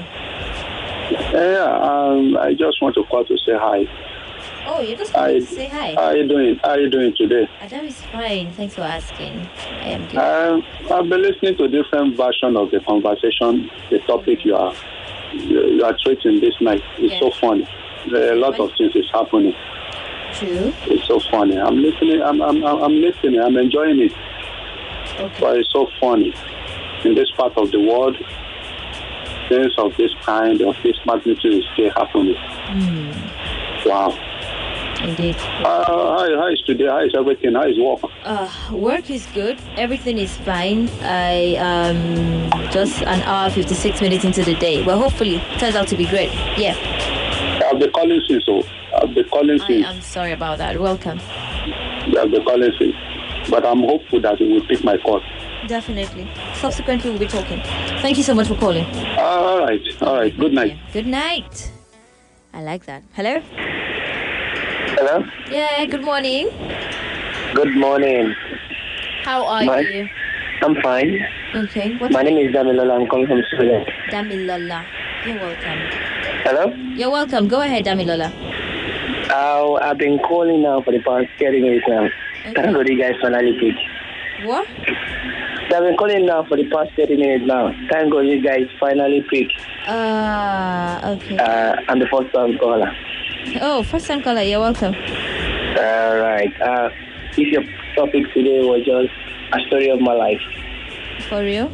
I just want to call to say hi. Oh, you just wanted to say hi? How are you doing? How are you doing today? Adam is fine. Thanks for asking. I am good. I've been listening to different versions of the conversation, the topic you are treating this night. It's so funny. A lot of things is happening. True. It's so funny. I'm listening. I'm listening. I'm enjoying it. Okay. But it's so funny. In this part of the world, things of this kind, of this magnitude is still happening. Wow. Indeed. How is today? How is everything? How is work? Work is good. Everything is fine. I just an hour 56 minutes into the day. Well, hopefully it turns out to be great. Yeah. I'll be calling soon, so I'll be calling soon. I'm sorry about that. Welcome. I'll be calling soon. But I'm hopeful that you will pick my call. Definitely. Subsequently, we'll be talking. Thank you so much for calling. All right. Good night. Good night. I like that. Hello? Hello? Yeah, good morning. Good morning. How are you? I'm fine. Okay. My name is Damilola. I'm calling from Sweden. Damilola. You're welcome. Hello? You're welcome. Go ahead, Damilola. I've been calling now for the past 30 minutes now. Okay. Thank God you guys finally pick. What? I've been calling now for the past 30 minutes now. Thank God you guys finally pick. Okay. I'm the first time caller. Oh, first time caller. You're welcome. All right. If your topic today was just a story of my life. For real?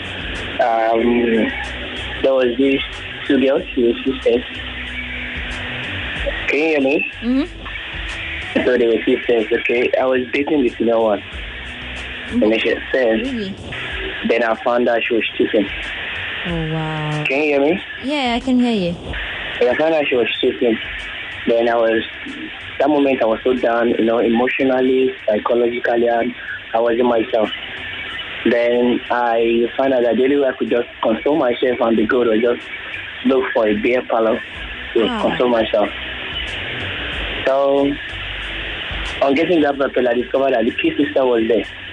There was these two girls, two sisters. Can you hear me? Mm-hmm. So they were sisters, okay? I was dating the senior one. And then she said, Really? Then I found out she was cheating. Oh, wow. Can you hear me? Yeah, I can hear you. When I found out she was cheating, then that moment I was so down, emotionally, psychologically, and I wasn't myself. Then I found out that the only way I could just console myself and be good was just look for a beer parlor to console myself. So, on getting that papel, I discovered that the key sister was there.